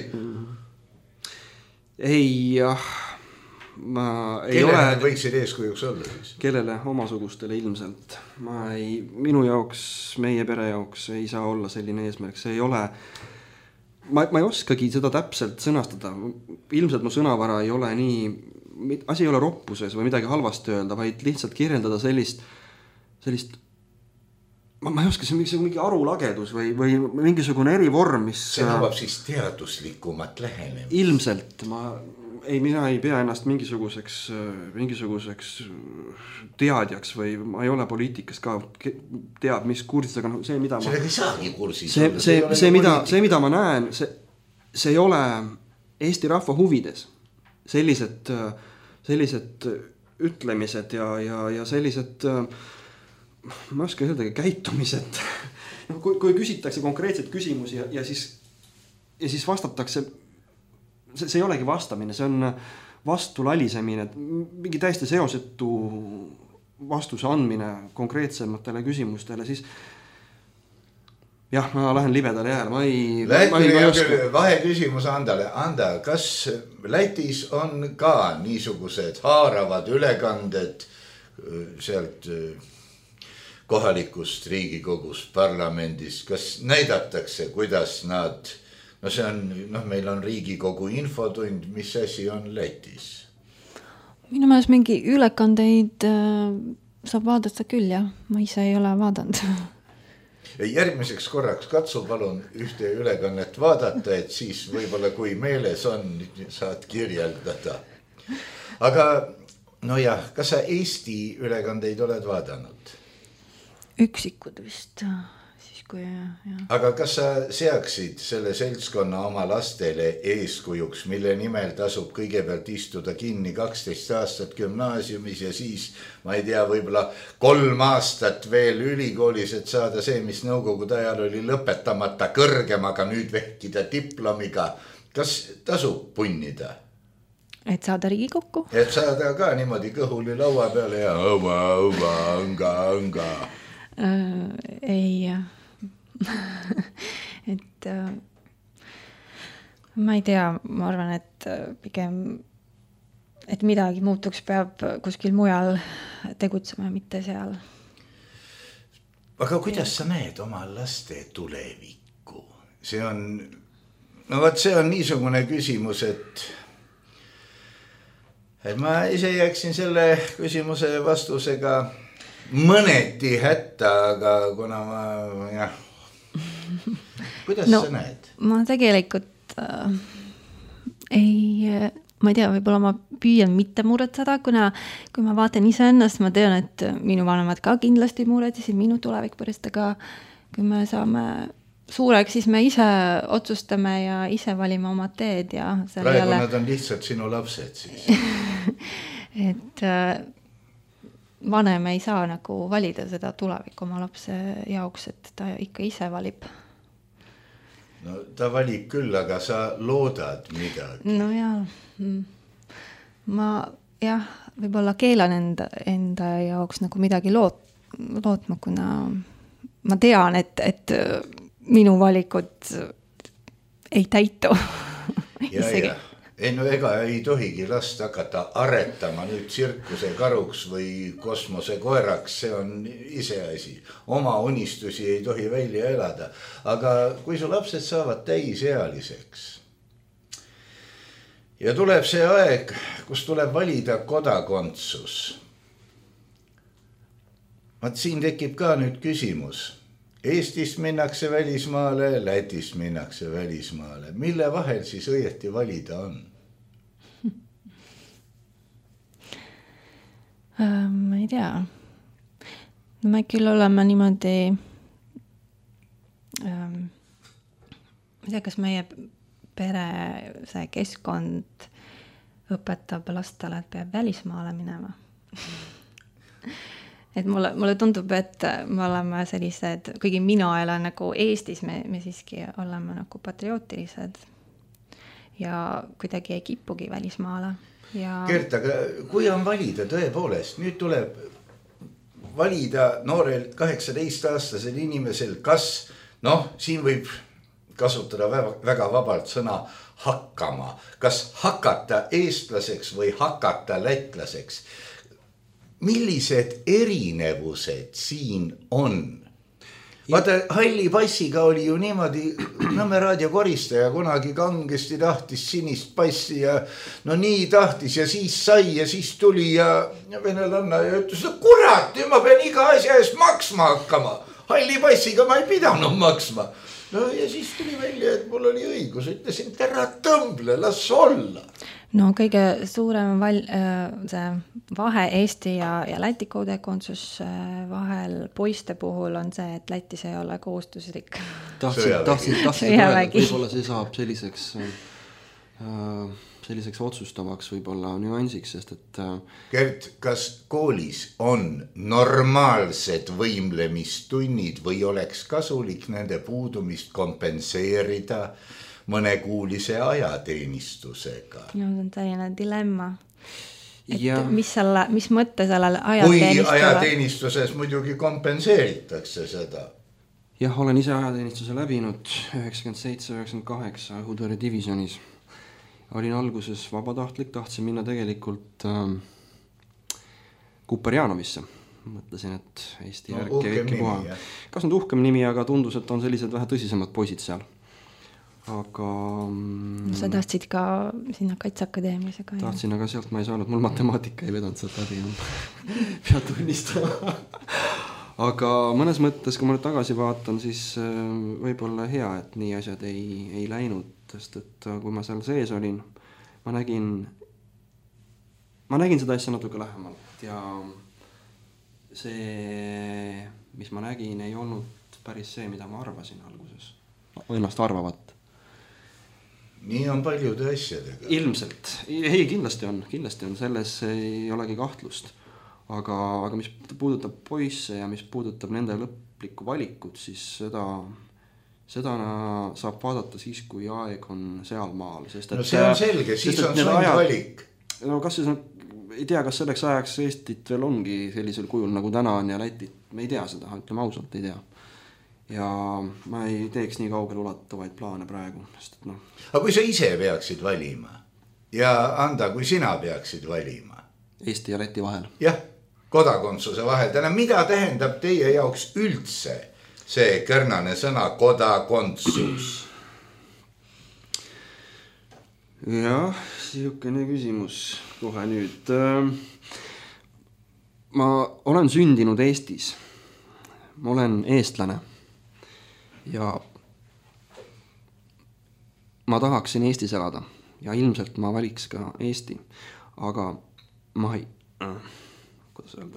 E: Ei, jah. Ma ei
C: Kelle
E: ole...
C: nad võiksid eeskujuks olla siis?
E: Kellele? Omasugustele ilmselt. Ma ei, minu jaoks, meie pere jaoks ei saa olla selline eesmärk. See ei ole... Ma, ma ei oskagi seda täpselt sõnastada. Ilmselt mu sõnavara ei ole nii... Asi ei ole roppuses või midagi halvasti öelda, vaid lihtsalt kirjeldada sellist... sellist ma, ma ei oska, see on mingi, mingi arulagedus või, või mingisugune erivorm, mis...
C: See nõuab siis teaduslikumat lähenemist.
E: Ilmselt. Ma... Ei, mina ei pea ennast mingisuguseks, mingisuguseks teadjaks või ma ei ole poliitikas ka teab, mis kursis, aga see, mida ma...
C: Sellega ei saagi kursis.
E: See, see, see, see, mida, see, mida ma näen, see, see ei ole Eesti rahva huvides. Sellised, sellised ütlemised ja, ja, ja sellised, ma oskan öelda, käitumised. Kui, kui küsitakse konkreetseid küsimusi ja, ja, siis, ja siis vastatakse... See, see ei olegi vastamine, see on vastulalisemine, mingi täiesti seosetu vastuse andmine konkreetsematele küsimustele, siis jah, ma lähen libedale jääle, ma ei...
C: Läti, vahe küsimus Andale. Anda, kas Lätis on ka niisugused haaravad ülekanded sealt kohalikust Riigikogust, parlamendist, kas näidatakse, kuidas nad... No see on, noh, meil on Riigikogu infotund, mis asi on Lätis?
D: Minu meelest mingi ülekandeid äh, saab vaadata küll, jah. Ma ise ei ole vaadanud.
C: Järgmiseks korraks katsu palun ühte ülekannet vaadata, et siis võib-olla kui meeles on, saad kirjeldada. Aga, no jah, kas sa Eesti ülekandeid oled vaadanud?
D: Üksikud vist... Kui, jah.
C: Aga kas sa seaksid selle seltskonna oma lastele eeskujuks, mille nimel tasub kõigepealt istuda kinni kaksteist aastat gümnaasiumis ja siis, ma ei tea, võib-olla kolm aastat veel ülikoolis, et saada see, mis nõukogude ajal oli lõpetamata kõrgem, aga nüüd vehkida diplomiga. Kas tasub punnida?
D: Et saada Riigikokku?
C: Et saada ka niimoodi kõhuli laua peale ja õva, õva, õnga, õnga.
D: Äh, ei, jah. et äh, ma ei tea, ma arvan, et pigem et midagi muutuks, peab kuskil mujal tegutsema, mitte seal.
C: Aga kuidas sa näed oma laste tulevikku? See on, no võt, see on niisugune küsimus, et et ma ise jääksin selle küsimuse vastusega mõneti hätta, aga kuna ma, jah, kuidas no, sa näed?
D: Ma tegelikult äh, ei, ma ei tea, võib-olla ma püüan mitte muretseda, kuna kui ma vaatan ise ennast, ma tean, et minu vanemad ka kindlasti muretsesid minu tulevik pärast, aga kui me saame suureks, siis me ise otsustame ja ise valime oma teed. Ja
C: praegu
D: jälle...
C: nad on lihtsalt sinu lapsed siis.
D: et äh, vanem ei saa nagu valida seda tulevikku oma lapse jaoks, et ta ikka ise valib.
C: No ta valib küll, aga sa loodad midagi.
D: No jaa, ma jah, võib-olla keelan enda, enda jaoks nagu midagi loot, lootma, kuna ma tean, et, et minu valikud ei täitu.
C: Ja, ja. Ei, no ega ei tohigi last hakata aretama nüüd tsirkuse karuks või kosmose koeraks, see on ise asi. Oma unistusi ei tohi välja elada. Aga kui su lapsed saavad täisealiseks ja tuleb see aeg, kus tuleb valida kodakondsus. Vaat siin tekib ka nüüd küsimus. Eestist minnakse välismaale, Lätist minnakse välismaale. Mille vahel siis õieti valida on?
D: Ähm, ma ei tea. No me küll oleme niimoodi ähm, ma ei tea, kas meie pere see keskkond õpetab lastele, et peab välismaale minema. Et mulle, mulle tundub, et me oleme sellised, kuigi mina elan nagu Eestis, me, me siiski oleme nagu patriootilised ja kuidagi ei kipugi välismaale. Ja...
C: Gert, aga kui on valida tõepoolest, nüüd tuleb valida noorel kaheksateist-aastasel inimesel, kas, noh, siin võib kasutada väga vabalt sõna hakkama, kas hakata eestlaseks või hakata lätlaseks. Millised erinevused siin on? Vaata, halli passiga oli ju niimoodi, Nõmme raadio koristaja kunagi kangesti tahtis sinist passi ja no nii tahtis ja siis sai ja siis tuli ja venelanna ja ütles, no kurat, ma pean iga asja eest maksma hakkama. Halli passiga ma ei pidanud maksma. No ja siis tuli välja, et mul oli õigus, ütlesin, terra tõmble, las olla.
D: No kõige suurem val, see vahe Eesti ja, ja Läti kodakondsus vahel poiste puhul on see, et Lätis ei ole kohustuslik.
E: Tahtsin, tahtsin, tahtsin öelda, et võib-olla see saab selliseks, selliseks otsustavaks võib-olla nüansiks, sest et...
C: Gert, kas koolis on normaalsed võimlemistunnid või oleks kasulik nende puudumist kompenseerida mõnekuulise ajateenistusega?
D: No, see on selline dilemma. Et
E: ja.
D: mis, selle, mis mõtte sellele ajateenistusele?
C: Kui ajateenistuses muidugi kompenseeritakse seda.
E: Jah, olen ise ajateenistuse läbinud üheksakümmend seitse üheksakümmend kaheksa õhutõrje divisionis. Olin alguses vabatahtlik, tahtsin minna tegelikult ähm, Kuperjanovisse. Mõtlesin, et Eesti
C: no,
E: järgi äkki puha. Kas on uhkem nimi, aga tundus, et on sellised vähe tõsisemad poisid seal. Aga...
D: No, sa tahtsid ka sinna Kaitseakadeemiasse ka.
E: Tahtsin, aga sealt ma ei saanud, mul matemaatika ei vedanud sealt läbi. Pead tunnistama. Aga mõnes mõttes, kui ma nüüd tagasi vaatan, siis võib-olla hea, et nii asjad ei, ei läinud, sest et kui ma seal sees olin, ma nägin, ma nägin seda asja natuke lähemalt ja see, mis ma nägin, ei olnud päris see, mida ma arvasin alguses. Ennast arvavat.
C: Nii on paljude asjadega.
E: Ilmselt. Ei, kindlasti on. Kindlasti on. Selles ei olegi kahtlust. Aga, aga mis puudutab poisse ja mis puudutab nende lõplikku valikut, siis seda, seda saab vaadata siis, kui aeg on seal maal. Sest, et,
C: no see on selge, siis on sundvalik.
E: No kas siis, ei tea, kas selleks ajaks Eestit veel ongi sellisel kujul, nagu täna on ja Lätit. Me ei tea seda, ütleme ausalt, ei tea. Ja ma ei teeks nii kaugel ulatuvaid plaane praegu. Sest, no.
C: Aga kui sa ise peaksid valima ja anda, kui sina peaksid valima?
E: Eesti ja Läti vahel.
C: Jah, kodakondsuse vahel. Täna, mida tähendab teie jaoks üldse see kõrnane sõna kodakondsus?
E: Jah, siukene küsimus kohe nüüd. Ma olen sündinud Eestis. Ma olen eestlane. Ja ma tahaksin Eestis elada ja ilmselt ma valiks ka Eesti, aga ma ei, äh, kuidas öelda?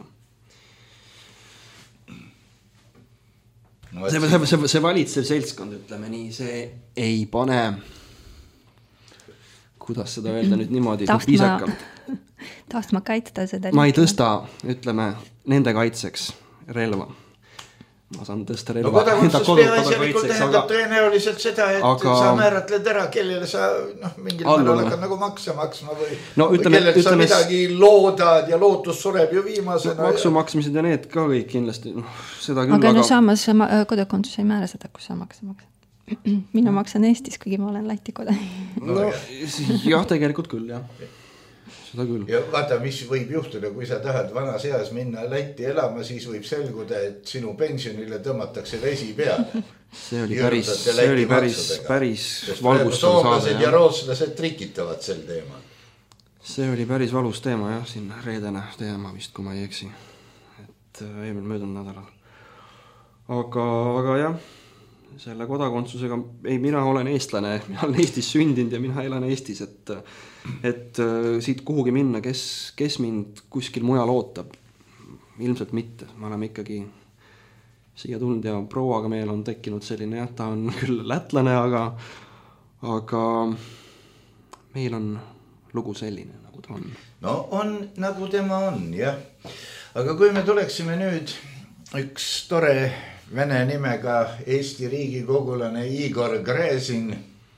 E: No, see, see, see, see valitsev seltskond, ütleme nii, see ei pane, kuidas seda öelda nüüd niimoodi,
D: tahtma,
E: piisakalt.
D: Tahtma kaitsta seda.
E: Ma ei tõsta, ütleme, nende kaitseks relva. Ma saan tõsta relva.
C: No kodakondsus peaasjalikult tähendab aga... tõenäoliselt seda, et aga... sa määratled ära, kellele sa noh, mingil määral hakkad nagu maksa maksma või,
E: no, ütleme,
C: või kellele
E: ütleme...
C: sa midagi loodad ja lootus sureb ju viimasena.
E: No, maksu maksmised ja need ka kõik kindlasti. No, seda küll,
D: aga
E: aga...
D: no samas kodakondsus ei määra seda, kus sa maksa maksad. Mina maksan Eestis, kuigi ma olen Läti kodanik.
E: No, no jah, tegelikult küll, jah. Seda küll.
C: Ja vaata, mis võib juhtuda, kui sa tahad vanas eas minna Lätti elama, siis võib selguda, et sinu pensionile tõmmatakse vesi peale.
E: See oli päris, see oli päris, päris valgustav saade.
C: Soomlased ja rootslased trikitavad sel teemal.
E: See oli päris valus teema, jah, siin reedene teema vist, kui ma ei eksi. Et eelmine möödunud nädalal. Aga, aga jah, selle kodakondsusega, ei, mina olen eestlane, mina olen Eestis sündinud ja mina elan Eestis, et, et siit kuhugi minna, kes, kes mind kuskil mujal ootab, ilmselt mitte, me oleme ikkagi siia tulnud ja prouaga meil on tekkinud selline, jah, ta on küll lätlane, aga, aga meil on lugu selline, nagu ta on.
C: No on, nagu tema on, jah. Aga kui me tuleksime nüüd üks tore vene nimega Eesti riigikogulane Igor Gräzin,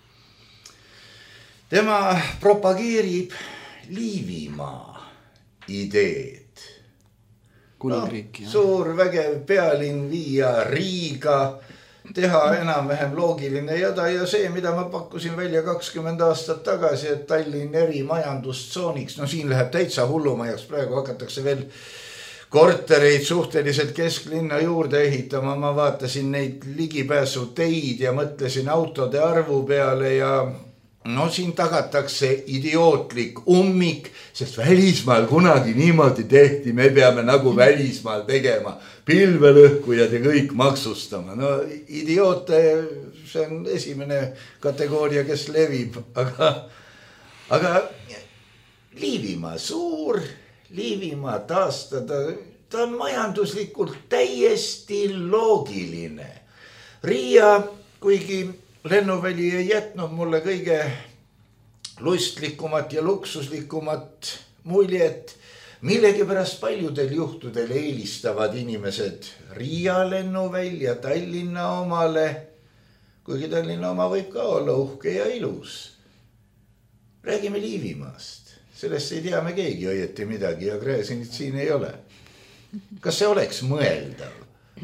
C: tema propageerib Liivimaa ideed.
E: Kuningriik,
C: no, suur vägev pealinn viia Riiga, teha enam-vähem loogiline jada ja see, mida ma pakkusin välja kakskümmend aastat tagasi, et Tallinn eri majandustsooniks, no siin läheb täitsa hullumajaks, praegu hakatakse veel kortereid suhteliselt kesklinna juurde ehitama, ma vaatasin neid ligipääsu teid ja mõtlesin autode arvu peale ja no siin tagatakse idiootlik ummik, sest välismaal kunagi niimoodi tehti, me peame nagu välismaal tegema, pilvelõhkujad ja kõik maksustama. No idioote, see on esimene kategooria, kes levib, aga, aga Liivimaa, suur Liivimaa taastada, ta on majanduslikult täiesti loogiline. Riia, kuigi lennuväli ei jätnud mulle kõige lustlikumat ja luksuslikumat muljet, millegi pärast paljudel juhtudel eelistavad inimesed Riia lennuvälja Tallinna omale, kuigi Tallinna oma võib ka olla uhke ja ilus. Räägime Liivimaast, sellest ei tea me keegi õieti midagi ja Gräzinit siin ei ole. Kas see oleks mõeldav?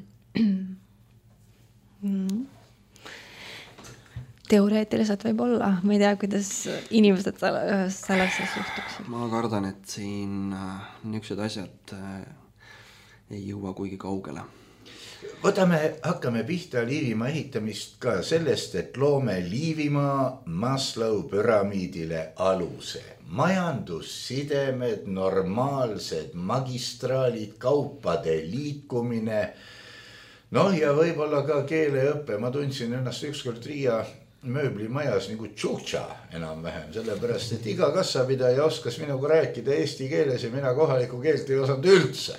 D: Teoreetiliselt võib olla, ma ei tea, kuidas inimesed sellesse suhtuksid.
E: Ma kardan, et siin niisugused asjad ei jõua kuigi kaugele.
C: Võtame, hakkame pihta Liivimaa ehitamist ka sellest, et loome Liivimaa Maslow püramiidile aluse. Majandussidemed, normaalsed magistraalid, kaupade liikumine, noh ja võib-olla ka keeleõppe. Ma tundsin ennast ükskord Riia mööblimajas nagu tšuhtša enam-vähem, sellepärast, et iga kassapidaja oskas minuga rääkida eesti keeles ja mina kohalikku keelt ei osanud üldse.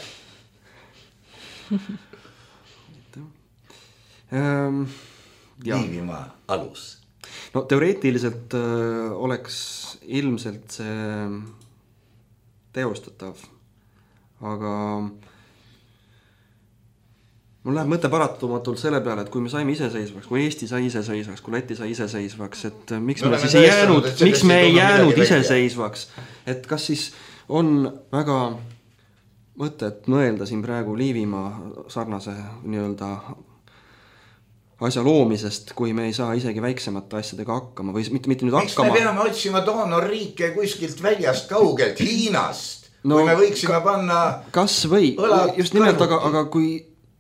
E: ähm,
C: Liivimaa alus.
E: No teoreetiliselt äh, oleks ilmselt see teostatav, aga mul läheb mõte paratumatult selle peale, et kui me saime iseseisvaks, kui Eesti sai iseseisvaks, kui Läti sai iseseisvaks, et miks me, me siis ei jäänud, miks me ei jäänud iseseisvaks, et kas siis on väga mõtet mõelda siin praegu Liivimaa sarnase nii-öelda asja loomisest, kui me ei saa isegi väiksemate asjadega hakkama või mitte, mitte nüüd
C: miks
E: hakkama.
C: Miks me peame otsima doonorriike kuskilt väljast kaugelt Hiinast, no, kui me võiksime ka, panna
E: kas või, just nimelt, aga, aga kui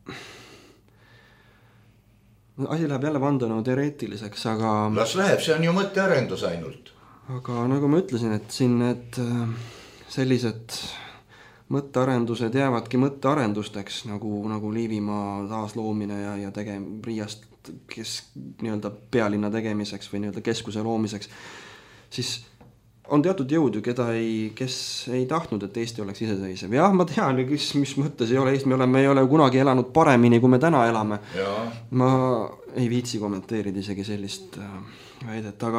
E: asi läheb jälle vandenõu teoreetiliseks, aga
C: las läheb, see on ju mõttearendus ainult.
E: Aga nagu ma ütlesin, et siin need sellised mõttearendused jäävadki mõttearendusteks, nagu, nagu Liivimaa taasloomine ja, ja tegem, Riiast kes nii-öelda pealinna tegemiseks või nii-öelda keskuse loomiseks, siis on teatud jõud ju, keda ei, kes ei tahtnud, et Eesti oleks iseseisev. Jah, ma tean, mis, mis mõttes ei ole Eesti, me oleme, ei ole kunagi elanud paremini, kui me täna elame. Ja. Ma ei viitsi kommenteerida isegi sellist väidet, aga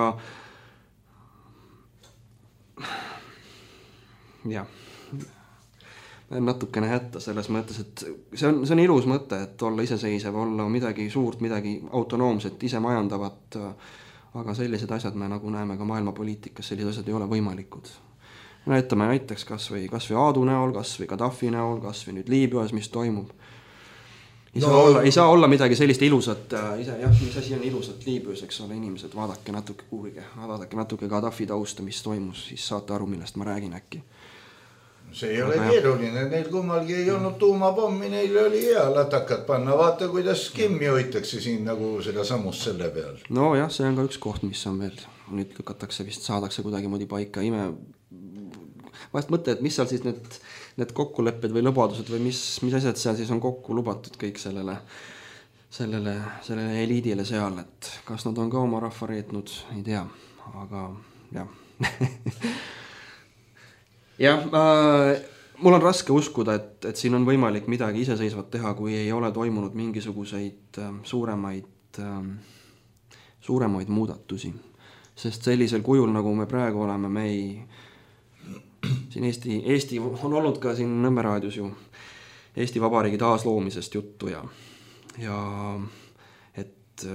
E: jah, natukene hätta selles mõttes, et see on, see on ilus mõte, et olla iseseisev, olla midagi suurt, midagi autonoomset, ise majandavat, aga sellised asjad me nagu näeme ka maailmapoliitikas, sellised asjad ei ole võimalikud. Näitame näiteks kas või, kas või Aadu näol, kas või Gaddafi näol, kas või nüüd Liibüas, mis toimub. Ei, no, saa olla, ei saa olla midagi sellist ilusat, ise, jah, mis asi on ilusat Liibüas, eks ole, inimesed, vaadake natuke kuulge, vaadake natuke Gaddafi tausta, mis toimus, siis saate aru, millest ma räägin äkki.
C: See ei ole keeruline, neil kummalgi ei olnud tuumapommi, neil oli hea latakat panna, vaata kuidas Kimmi hoitakse siin nagu seda sammust selle peal.
E: No jah, see on ka üks koht, mis on veel, nüüd lükatakse vist, saadakse kuidagi moodi paika, ime, vahest mõte, et mis seal siis need, need kokkulepped või lubadused või mis, mis asjad seal siis on kokku lubatud kõik sellele, sellele, sellele eliidile seal, et kas nad on ka oma rahva reetnud, ei tea, aga jah. Jah, mul on raske uskuda, et, et siin on võimalik midagi iseseisvat teha, kui ei ole toimunud mingisuguseid suuremaid, suuremaid muudatusi. Sest sellisel kujul, nagu me praegu oleme, me ei... Siin Eesti, Eesti on olnud ka siin Nõmme raadios ju Eesti Vabariigi taasloomisest juttu ja, ja et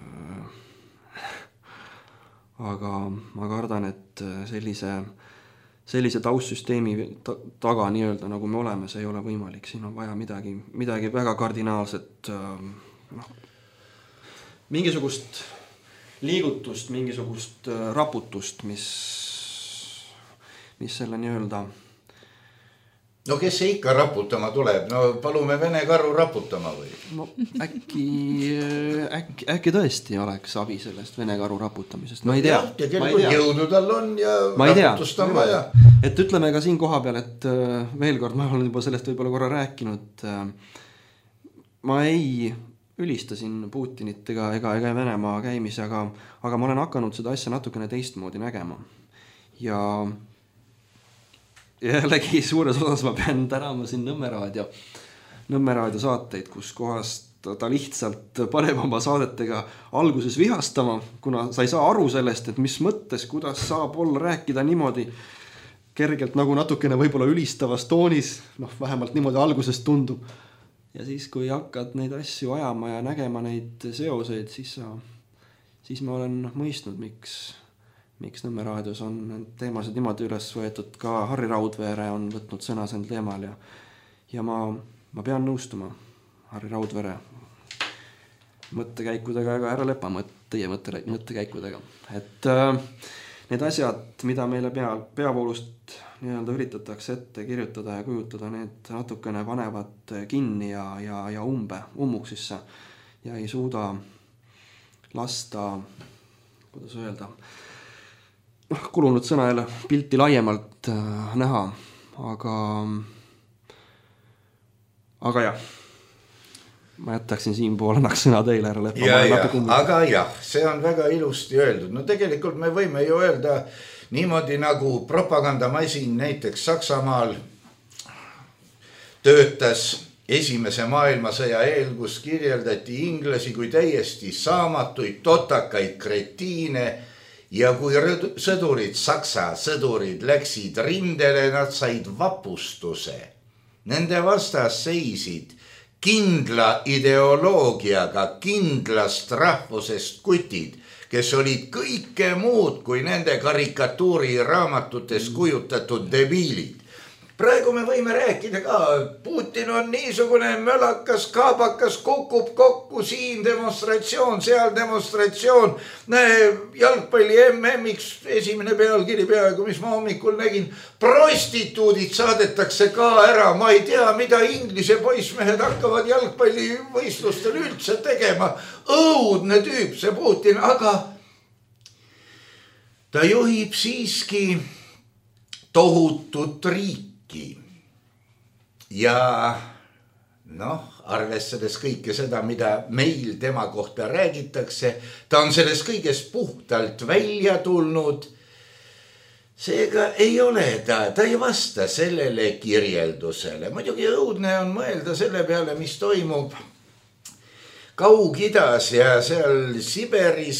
E: aga ma kardan, et sellise sellise taustsüsteemi taga nii-öelda, nagu me oleme, see ei ole võimalik. Siin on vaja midagi, midagi väga kardinaalset, noh, mingisugust liigutust, mingisugust raputust, mis, mis selle nii-öelda...
C: No kes see ikka raputama tuleb? No palume Vene karu raputama või?
E: No äkki, äkki, äkki tõesti oleks abi sellest Vene karu raputamisest. Ma ei tea.
C: Ja tegelikult jõudu tal on ja raputust on vaja.
E: Et ütleme ka siin koha peal, et veel kord, ma olen juba sellest võib-olla korra rääkinud, ma ei ülista siin Putinit ega, ega, ega Venemaa käimise, aga, aga ma olen hakanud seda asja natukene teistmoodi nägema. Ja Ja jällegi suures osas ma pean tänama siin Nõmme raadio, Nõmme raadio saateid, kus kohast ta lihtsalt paneb oma saadetega alguses vihastama, kuna sa ei saa aru sellest, et mis mõttes, kuidas saab olla rääkida niimoodi kergelt nagu natukene võib-olla ülistavas toonis, noh vähemalt niimoodi algusest tundub. Ja siis, kui hakkad neid asju ajama ja nägema neid seoseid, siis, sa, siis ma olen mõistnud, miks... miks Nõmme raadios on teemasid niimoodi üles võetud, ka Harri Raudvere on võtnud sõna sel teemal ja, ja ma, ma pean nõustuma Harri Raudvere mõttekäikudega ega ära lepa mõt, teie mõtte, mõttekäikudega. Et äh, need asjad, mida meile pea, peavoolust nii-öelda üritatakse ette kirjutada ja kujutada, need natukene panevad kinni ja, ja, ja umbe, ummuksisse ja ei suuda lasta, kuidas öelda, kulunud sõna jälle pilti laiemalt äh, näha, aga aga jah, ma jätaksin siin pool, annaks sõna teile ära lepa.
C: Ja, ja, aga jah, see on väga ilusti öeldud. No tegelikult me võime ju öelda niimoodi nagu propagandamasin näiteks Saksamaal töötas esimese maailmasõja eel, kus kirjeldati inglasi kui täiesti saamatuid, totakaid kretiine. Ja kui sõdurid, Saksa sõdurid läksid rindele, nad said vapustuse. Nende vastas seisid kindla ideoloogiaga, kindlast rahvusest kutid, kes olid kõike muud kui nende karikatuuri raamatutes kujutatud debiilid. Praegu me võime rääkida ka, Putin on niisugune mölakas, kaabakas, kukub kokku, siin demonstratsioon, seal demonstratsioon, jalgpalli M M-iks esimene pealkiri peaaegu, mis ma hommikul nägin, prostituudid saadetakse ka ära, ma ei tea, mida inglise poissmehed hakkavad jalgpallivõistlustel üldse tegema, õudne tüüp see Putin, aga ta juhib siiski tohutut riiki. Ja noh, arvestades kõike seda, mida meil tema kohta räägitakse, ta on selles kõiges puhtalt välja tulnud. Seega ei ole ta, ta ei vasta sellele kirjeldusele. Muidugi õudne on mõelda selle peale, mis toimub Kaug-Idas ja seal Siberis.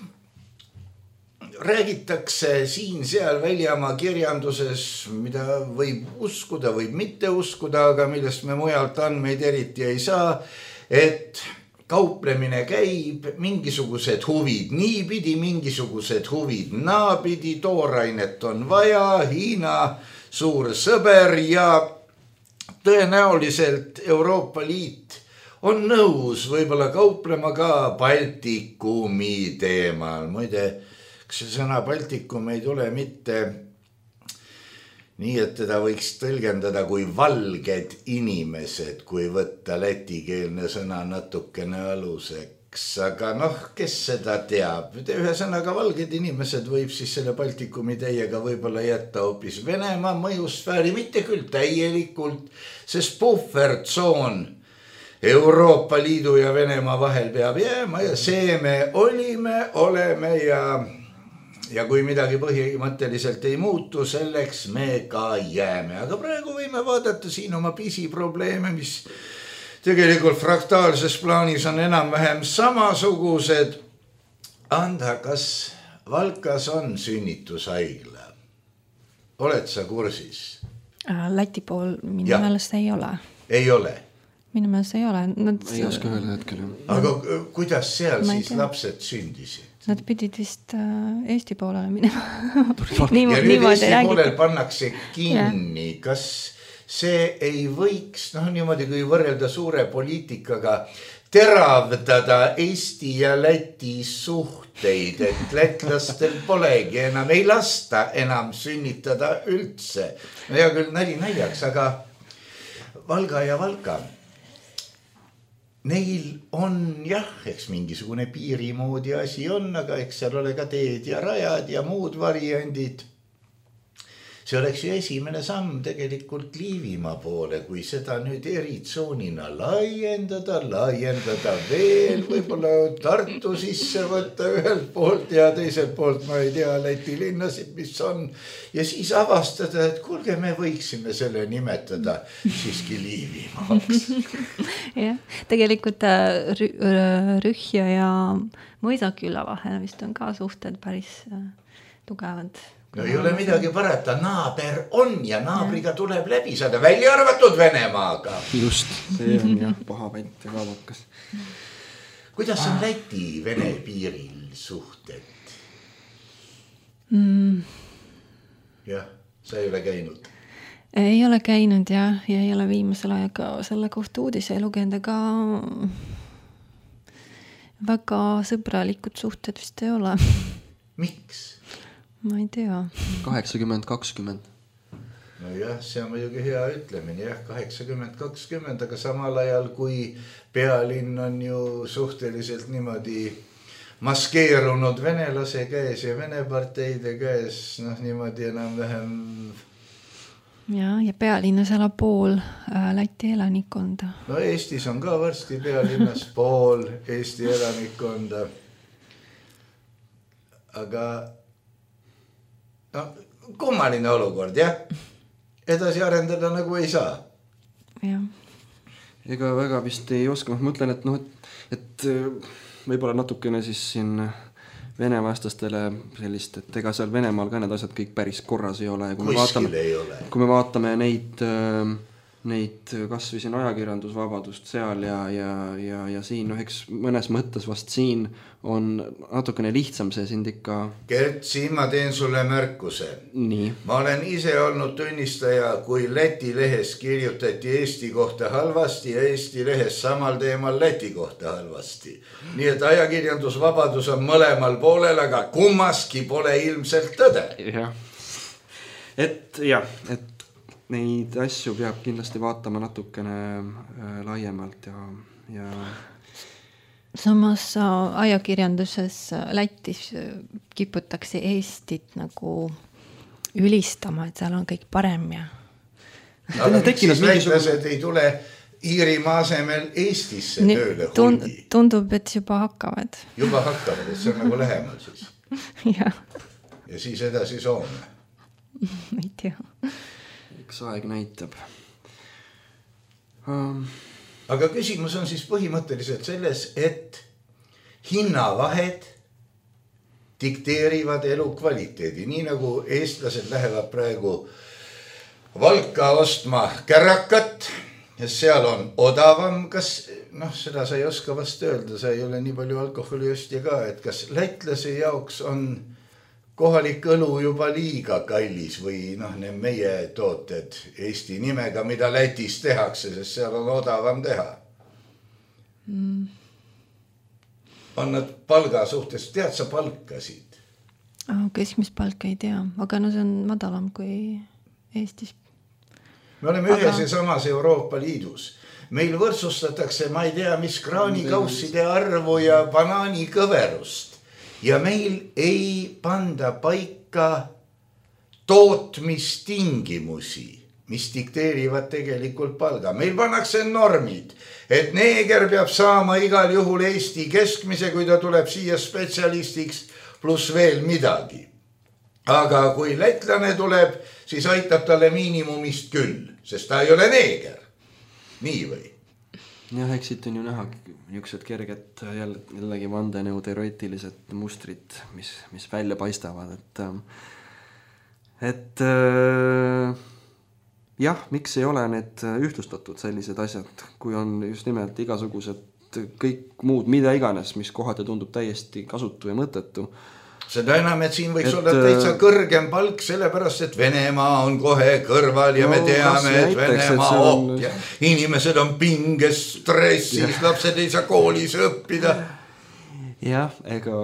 C: Räägitakse siin-seal väljamaa kirjanduses, mida võib uskuda, võib mitte uskuda, aga millest me mujalt andmeid eriti ei saa, et kauplemine käib, mingisugused huvid niipidi, mingisugused huvid naapidi, toorainet on vaja, Hiina suur sõber ja tõenäoliselt Euroopa Liit on nõus võib-olla kauplema ka Baltikumi teemal, muide, kas see sõna Baltikum ei tule mitte nii, et teda võiks tõlgendada kui valged inimesed, kui võtta lätikeelne sõna natukene aluseks. Aga noh, kes seda teab? Ühesõnaga valged inimesed võib siis selle Baltikumi teiega võib-olla jätta hoopis Venemaa mõjusfääri, mitte küll täielikult, sest puhvertsoon Euroopa Liidu ja Venemaa vahel peab jääma ja see me olime, oleme ja... ja kui midagi põhimõtteliselt ei muutu, selleks me ka jääme. Aga praegu võime vaadata siin oma pisiprobleeme, mis tegelikult fraktaalses plaanis on enam-vähem samasugused. Anda, kas Valkas on sünnitushaigla? Oled sa kursis?
D: Läti pool minu meelest ei ole.
C: Ei ole?
D: Minu meelest ei ole. Nad...
E: Ei oska öelda hetkel.
C: Aga kuidas seal siis lapsed sündisid?
D: Nad pidid vist Eesti poolele minema.
C: ja nüüd Eesti poolel pannakse kinni. Kas see ei võiks, noh niimoodi kui võrrelda suure poliitikaga, teravdada Eesti ja Läti suhteid, et lätlastel polegi enam, ei lasta enam sünnitada üldse. No hea küll nali naljaks, aga Valga ja Valka, neil on jah, eks mingisugune piirimoodi asi on, aga eks seal ole ka teed ja rajad ja muud variandid. See oleks ju esimene samm tegelikult Liivimaa poole, kui seda nüüd eritsoonina laiendada, laiendada veel, võib-olla Tartu sisse võtta ühelt poolt ja teiselt poolt, ma ei tea, Läti linnasid, mis on. Ja siis avastada, et kuulge, me võiksime selle nimetada siiski Liivimaaks.
D: jah, tegelikult Rühja ja Mõisaküla vahel vist on ka suhted päris tugevad.
C: No ei ole midagi parata, naaber on ja naabriga tuleb läbi saada, välja arvatud Venemaaga.
E: Just, see on jah, paha pänt ja kaavakas.
C: Kuidas on Läti-Vene piiril suhted?
D: Mm.
C: Jah, sa ei ole käinud.
D: Ei ole käinud ja, ja ei ole viimasel ajaga selle kohta uudise lugenud, aga väga sõbralikud suhted vist ei ole.
C: Miks?
D: Ma ei tea.
E: kaheksakümmend kakskümmend.
C: No jah, see on muidugi hea ütlemine, jah, kaheksakümmend kakskümmend, aga samal ajal kui pealinn on ju suhteliselt niimoodi maskeerunud venelase käes ja Vene parteide käes, noh niimoodi enam-vähem.
D: Ja, ja pealinnas elab pool äh, Läti elanikkonda.
C: No Eestis on ka varsti pealinnas pool Eesti elanikkonda. Aga no, kummaline olukord, jah? Edasi arendada nagu ei saa.
D: Jah.
E: Ega väga vist ei oska, ma mõtlen, et, no, et, et võib-olla natukene siis siin Vene vastastele sellist, et ega seal Venemaal ka need asjad kõik päris korras ei ole. Kui me vaatame,
C: ei ole.
E: Kui me vaatame neid, neid kas või siin ajakirjandusvabadust seal ja, ja, ja, ja siin, no eks mõnes mõttes vast siin on natukene lihtsam see sind ikka...
C: Gert, siin ma teen sulle märkuse.
E: Nii.
C: Ma olen ise olnud tunnistaja, kui Läti lehes kirjutati Eesti kohta halvasti ja Eesti lehes samal teemal Läti kohta halvasti. Nii et ajakirjandusvabadus on mõlemal poolel, aga kummaski pole ilmselt tõde.
E: Jah. Et jah, et neid asju peab kindlasti vaatama natukene äh, laiemalt ja, ja...
D: Samas ajakirjanduses Lätis kiputakse Eestit nagu ülistama, et seal on kõik parem ja...
C: Aga siis lätlased ei tule Iirimaa asemel Eestisse Nüüd, tööle hulgi.
D: Tundub, et juba hakkavad.
C: Juba hakkavad, et see on nagu lähemal siis.
D: ja.
C: ja siis edasi Soome.
D: ei tea.
E: Eks aeg näitab. Um...
C: Aga küsimus on siis põhimõtteliselt selles, et hinnavahed dikteerivad elu kvaliteedi. Nii nagu eestlased lähevad praegu Valka ostma kärakat ja seal on odavam. Kas, noh, seda sa ei oska vast öelda, sa ei ole nii palju alkoholi ostja ka, et kas lätlase jaoks on kohalik õlu juba liiga kallis või noh, need meie tooted Eesti nimega, mida Lätis tehakse, sest seal on odavam teha. Mm. On nad palga suhtes, tead sa palkasid?
D: Oh, keskmispalka ei tea, aga no see on madalam kui Eestis.
C: Me oleme aga... ühes ja samas Euroopa Liidus. Meil võrdsustatakse, ma ei tea, mis kraanikausside arvu ja banaanikõverust. Ja meil ei panda paika tootmistingimusi, mis dikteerivad tegelikult palga. Meil pannakse normid, et neeger peab saama igal juhul Eesti keskmise, kui ta tuleb siia spetsialistiks, pluss veel midagi. aga kui lätlane tuleb, siis aitab talle miinimumist küll, sest ta ei ole neeger. Nii või?
E: jah, eks siit on ju näha niisugused kerged jälle, jällegi vandenõu teoreetilised mustrid, mis, mis välja paistavad, et et jah, miks ei ole need ühtlustatud sellised asjad, kui on just nimelt igasugused kõik muud, mida iganes, mis kohati tundub täiesti kasutu ja mõttetu.
C: Seda enam, et siin võiks et, olla täitsa kõrgem palk, sellepärast, et Venemaa on kohe kõrval ja no, me teame, et Venemaa on... op ja inimesed on pinges, stressis, lapsed ei saa koolis õppida.
E: jah, ega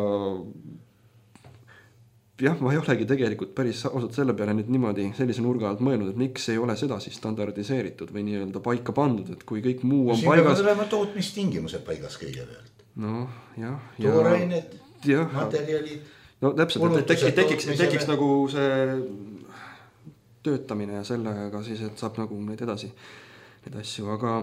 E: jah, ma ei olegi tegelikult päris ausalt selle peale nüüd niimoodi sellise nurga alt mõelnud, et miks ei ole seda siis standardiseeritud või nii-öelda paika pandud, et kui kõik muu on
C: siin
E: paigas...
C: siin peavad olema tootmistingimused paigas kõigepealt.
E: No jah.
C: Toorained, materjalid...
E: No täpselt, et tekiks, tekiks, tekiks nagu see töötamine ja sellega siis, et saab nagu neid edasi, neid asju, aga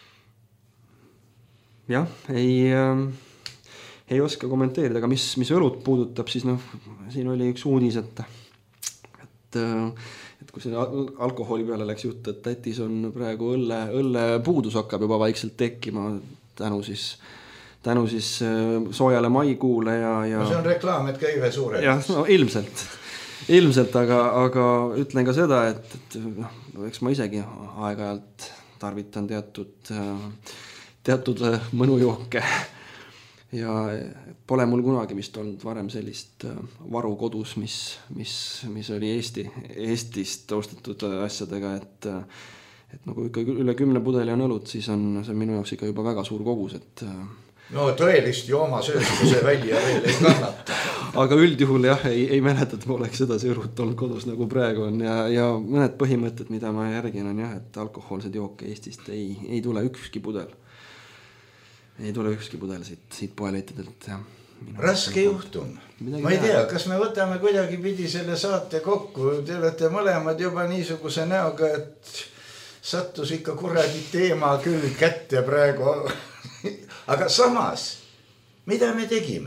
E: jah, ei, ei oska kommenteerida, aga mis, mis õlut puudutab, siis noh, siin oli üks uudis, et, et, et kui siin alkoholi peale läks jutt, et Lätis on praegu õlle, õlle puudus hakkab juba vaikselt tekkima tänu siis tänu siis soojale maikuule ja, ja... No
C: see on reklaam, et käive suured.
E: jah, no ilmselt, ilmselt, aga, aga ütlen ka seda, et, et noh, eks ma isegi aeg-ajalt tarvitan teatud, teatud mõnujooke ja pole mul kunagi vist olnud varem sellist varu kodus, mis, mis, mis oli Eesti, Eestist ostetud asjadega, et, et nagu ikka üle kümne pudeli on õlut, siis on see minu jaoks ikka juba väga suur kogus, et
C: no tõelist jooma sööstuse välja veel ei kannata.
E: aga üldjuhul jah, ei, ei mäleta, et ma oleks seda õlut olnud kodus nagu praegu on ja, ja mõned põhimõtted, mida ma järgin on jah, et alkohoolsed jooke Eestist ei, ei tule ükski pudel. Ei tule ükski pudel siit, siit poeleitidelt.
C: Raske juhtum. Ma ei tea, kas me võtame kuidagi pidi selle saate kokku, te olete mõlemad juba niisuguse näoga, et sattus ikka kuradi teema küll kätte praegu. Aga samas, mida me tegime?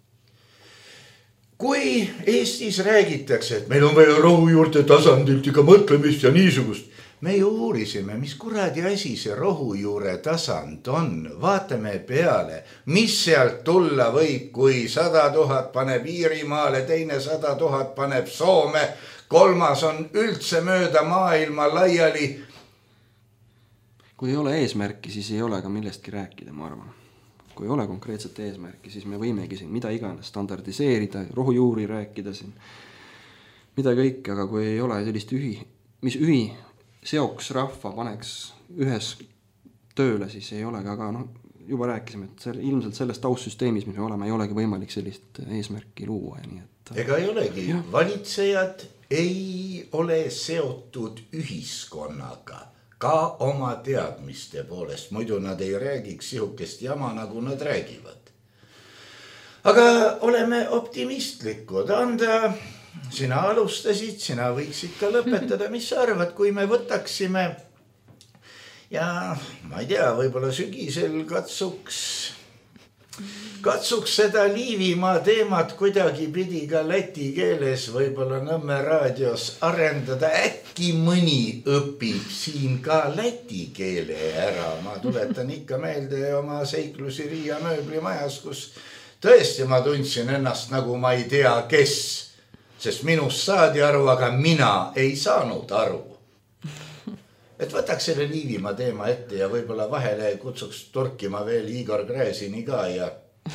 C: Kui Eestis räägitakse, et meil on vaja rohujuurte tasandilt ikka mõtlemist ja niisugust, me ju uurisime, mis kuradi asi see rohujuure tasand on. Vaatame peale, mis sealt tulla võib, kui sada tuhat paneb Iirimaale, teine sada tuhat paneb Soome, kolmas on üldse mööda maailma laiali.
E: Kui ei ole eesmärki, siis ei ole ka millestki rääkida, ma arvan. Kui ei ole konkreetset eesmärki, siis me võimegi siin mida iganes standardiseerida, rohujuuri rääkida siin, mida kõik, aga kui ei ole sellist ühi, mis ühi seoks rahva paneks ühes tööle, siis ei ole ka, no juba rääkisime, et see, ilmselt selles taustsüsteemis, mis me oleme, ei olegi võimalik sellist eesmärki luua. Ja nii, et...
C: Ega ei olegi, ja. Valitsejad ei ole seotud ühiskonnaga. Ka oma teadmiste poolest, muidu nad ei räägiks sihukest jama, nagu nad räägivad. Aga oleme optimistlikud, anda, sina alustasid, sina võiksid ka lõpetada, mis sa arvad, kui me võtaksime ja ma ei tea, võib-olla sügisel katsuks, katsuks seda Liivimaa teemat kuidagi pidi ka läti keeles võib-olla Nõmme raadios arendada. Äkki mõni õpib siin ka läti keele ära. Ma tuletan ikka meelde oma seiklusi Riia mööblimajas, kus tõesti ma tundsin ennast nagu ma ei tea kes, sest minust saadi aru, aga mina ei saanud aru. Et võtaks selle Liivimaa teema ette ja võib-olla vahele kutsuks torkima veel Igor Gräzini ka ja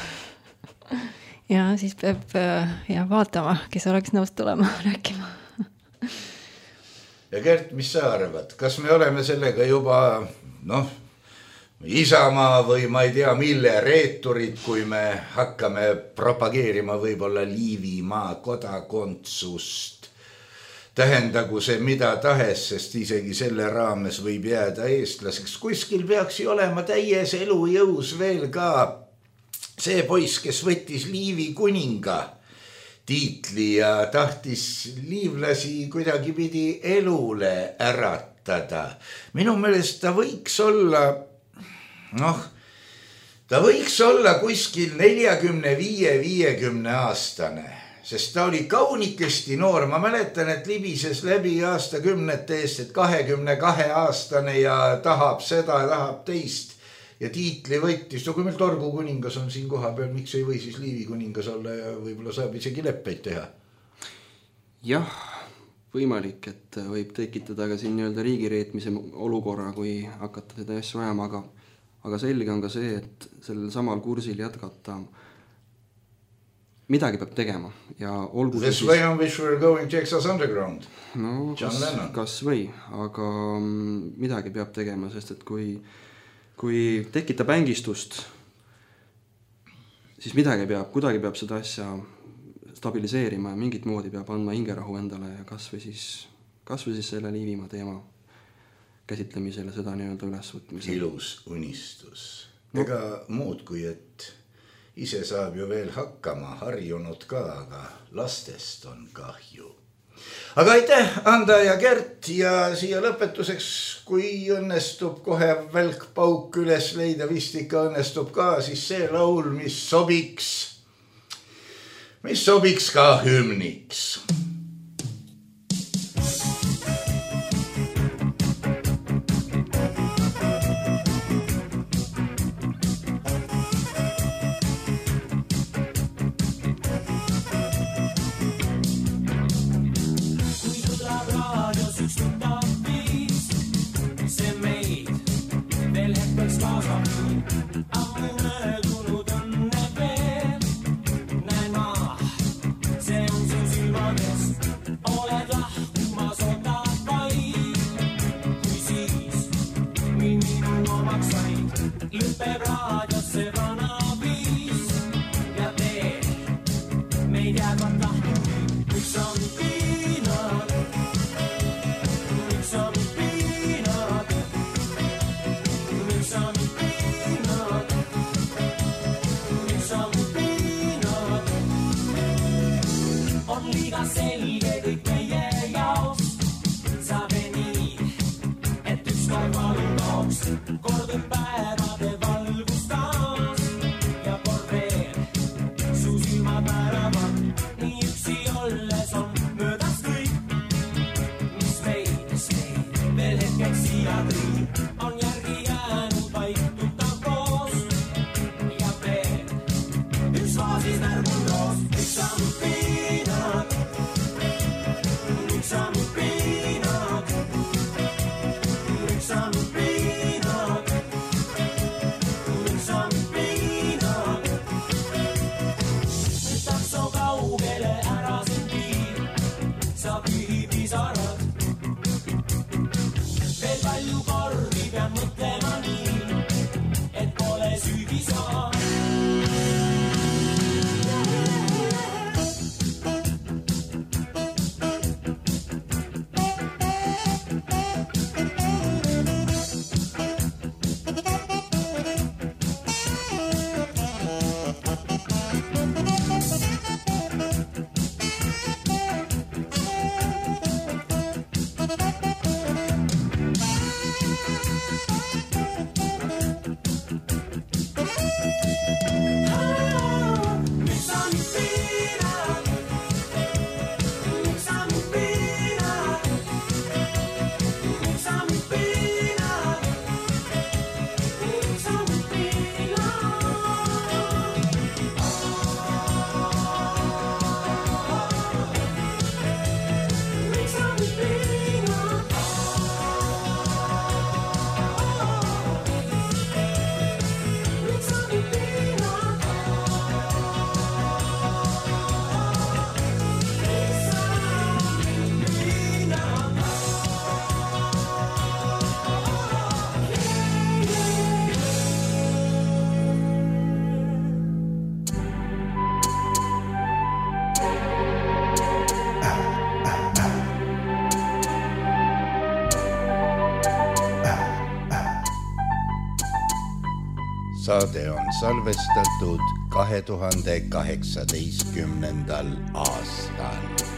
D: ja siis peab ja vaatama, kes oleks nõus tulema rääkima.
C: Ja Gert, mis sa arvad? Kas me oleme sellega juba noh, Isamaa või ma ei tea mille reeturid, kui me hakkame propageerima võib-olla Liivimaa kodakondsust? Tähendagu see mida tahes, sest isegi selle raames võib jääda eestlaseks. Kuskil peaks ju olema täies elujõus veel ka see poiss, kes võttis Liivi kuninga tiitli ja tahtis liivlasi kuidagi pidi elule äratada. Minu meelest ta võiks olla, noh, ta võiks olla kuskil neljakümne viie viiekümne aastane. sest ta oli kaunikesti noor. Ma mäletan, et libises läbi aastakümnete eest, et kahekümne kahe aastane ja tahab seda ja tahab teist ja tiitli võttis. No kui meil Torgu kuningas on siin koha peal, miks ei või siis Liivi kuningas olla ja võib-olla saab isegi leppeid teha?
E: Jah, võimalik, et võib tekitada ka siin nii-öelda riigireetmise olukorra, kui hakata seda asju ajama, aga, aga selge on ka see, et sellel samal kursil jätkata midagi peab tegema ja olgu
C: This
E: siis...
C: way on which we're going Texas Underground.
E: No, kas, kas või, aga midagi peab tegema, sest et kui, kui tekitab ängistust, siis midagi peab, kuidagi peab seda asja stabiliseerima ja mingit moodi peab andma hingerahu endale ja kas või siis, kas või siis selle Liivimaa teema käsitlemisele seda nii-öelda ülesvõtmisele. Ilus unistus. No. Ega muud kui, et ise saab ju veel hakkama, harjunud ka, aga lastest on kahju. Aga aitäh, Anda ja Gert ja siia lõpetuseks, kui õnnestub kohe välkpauk üles leida, vist ikka õnnestub ka, siis see laul, mis sobiks, mis sobiks ka hümniks. Saade on salvestatud kahe tuhande kaheksateistkümnendal aastal.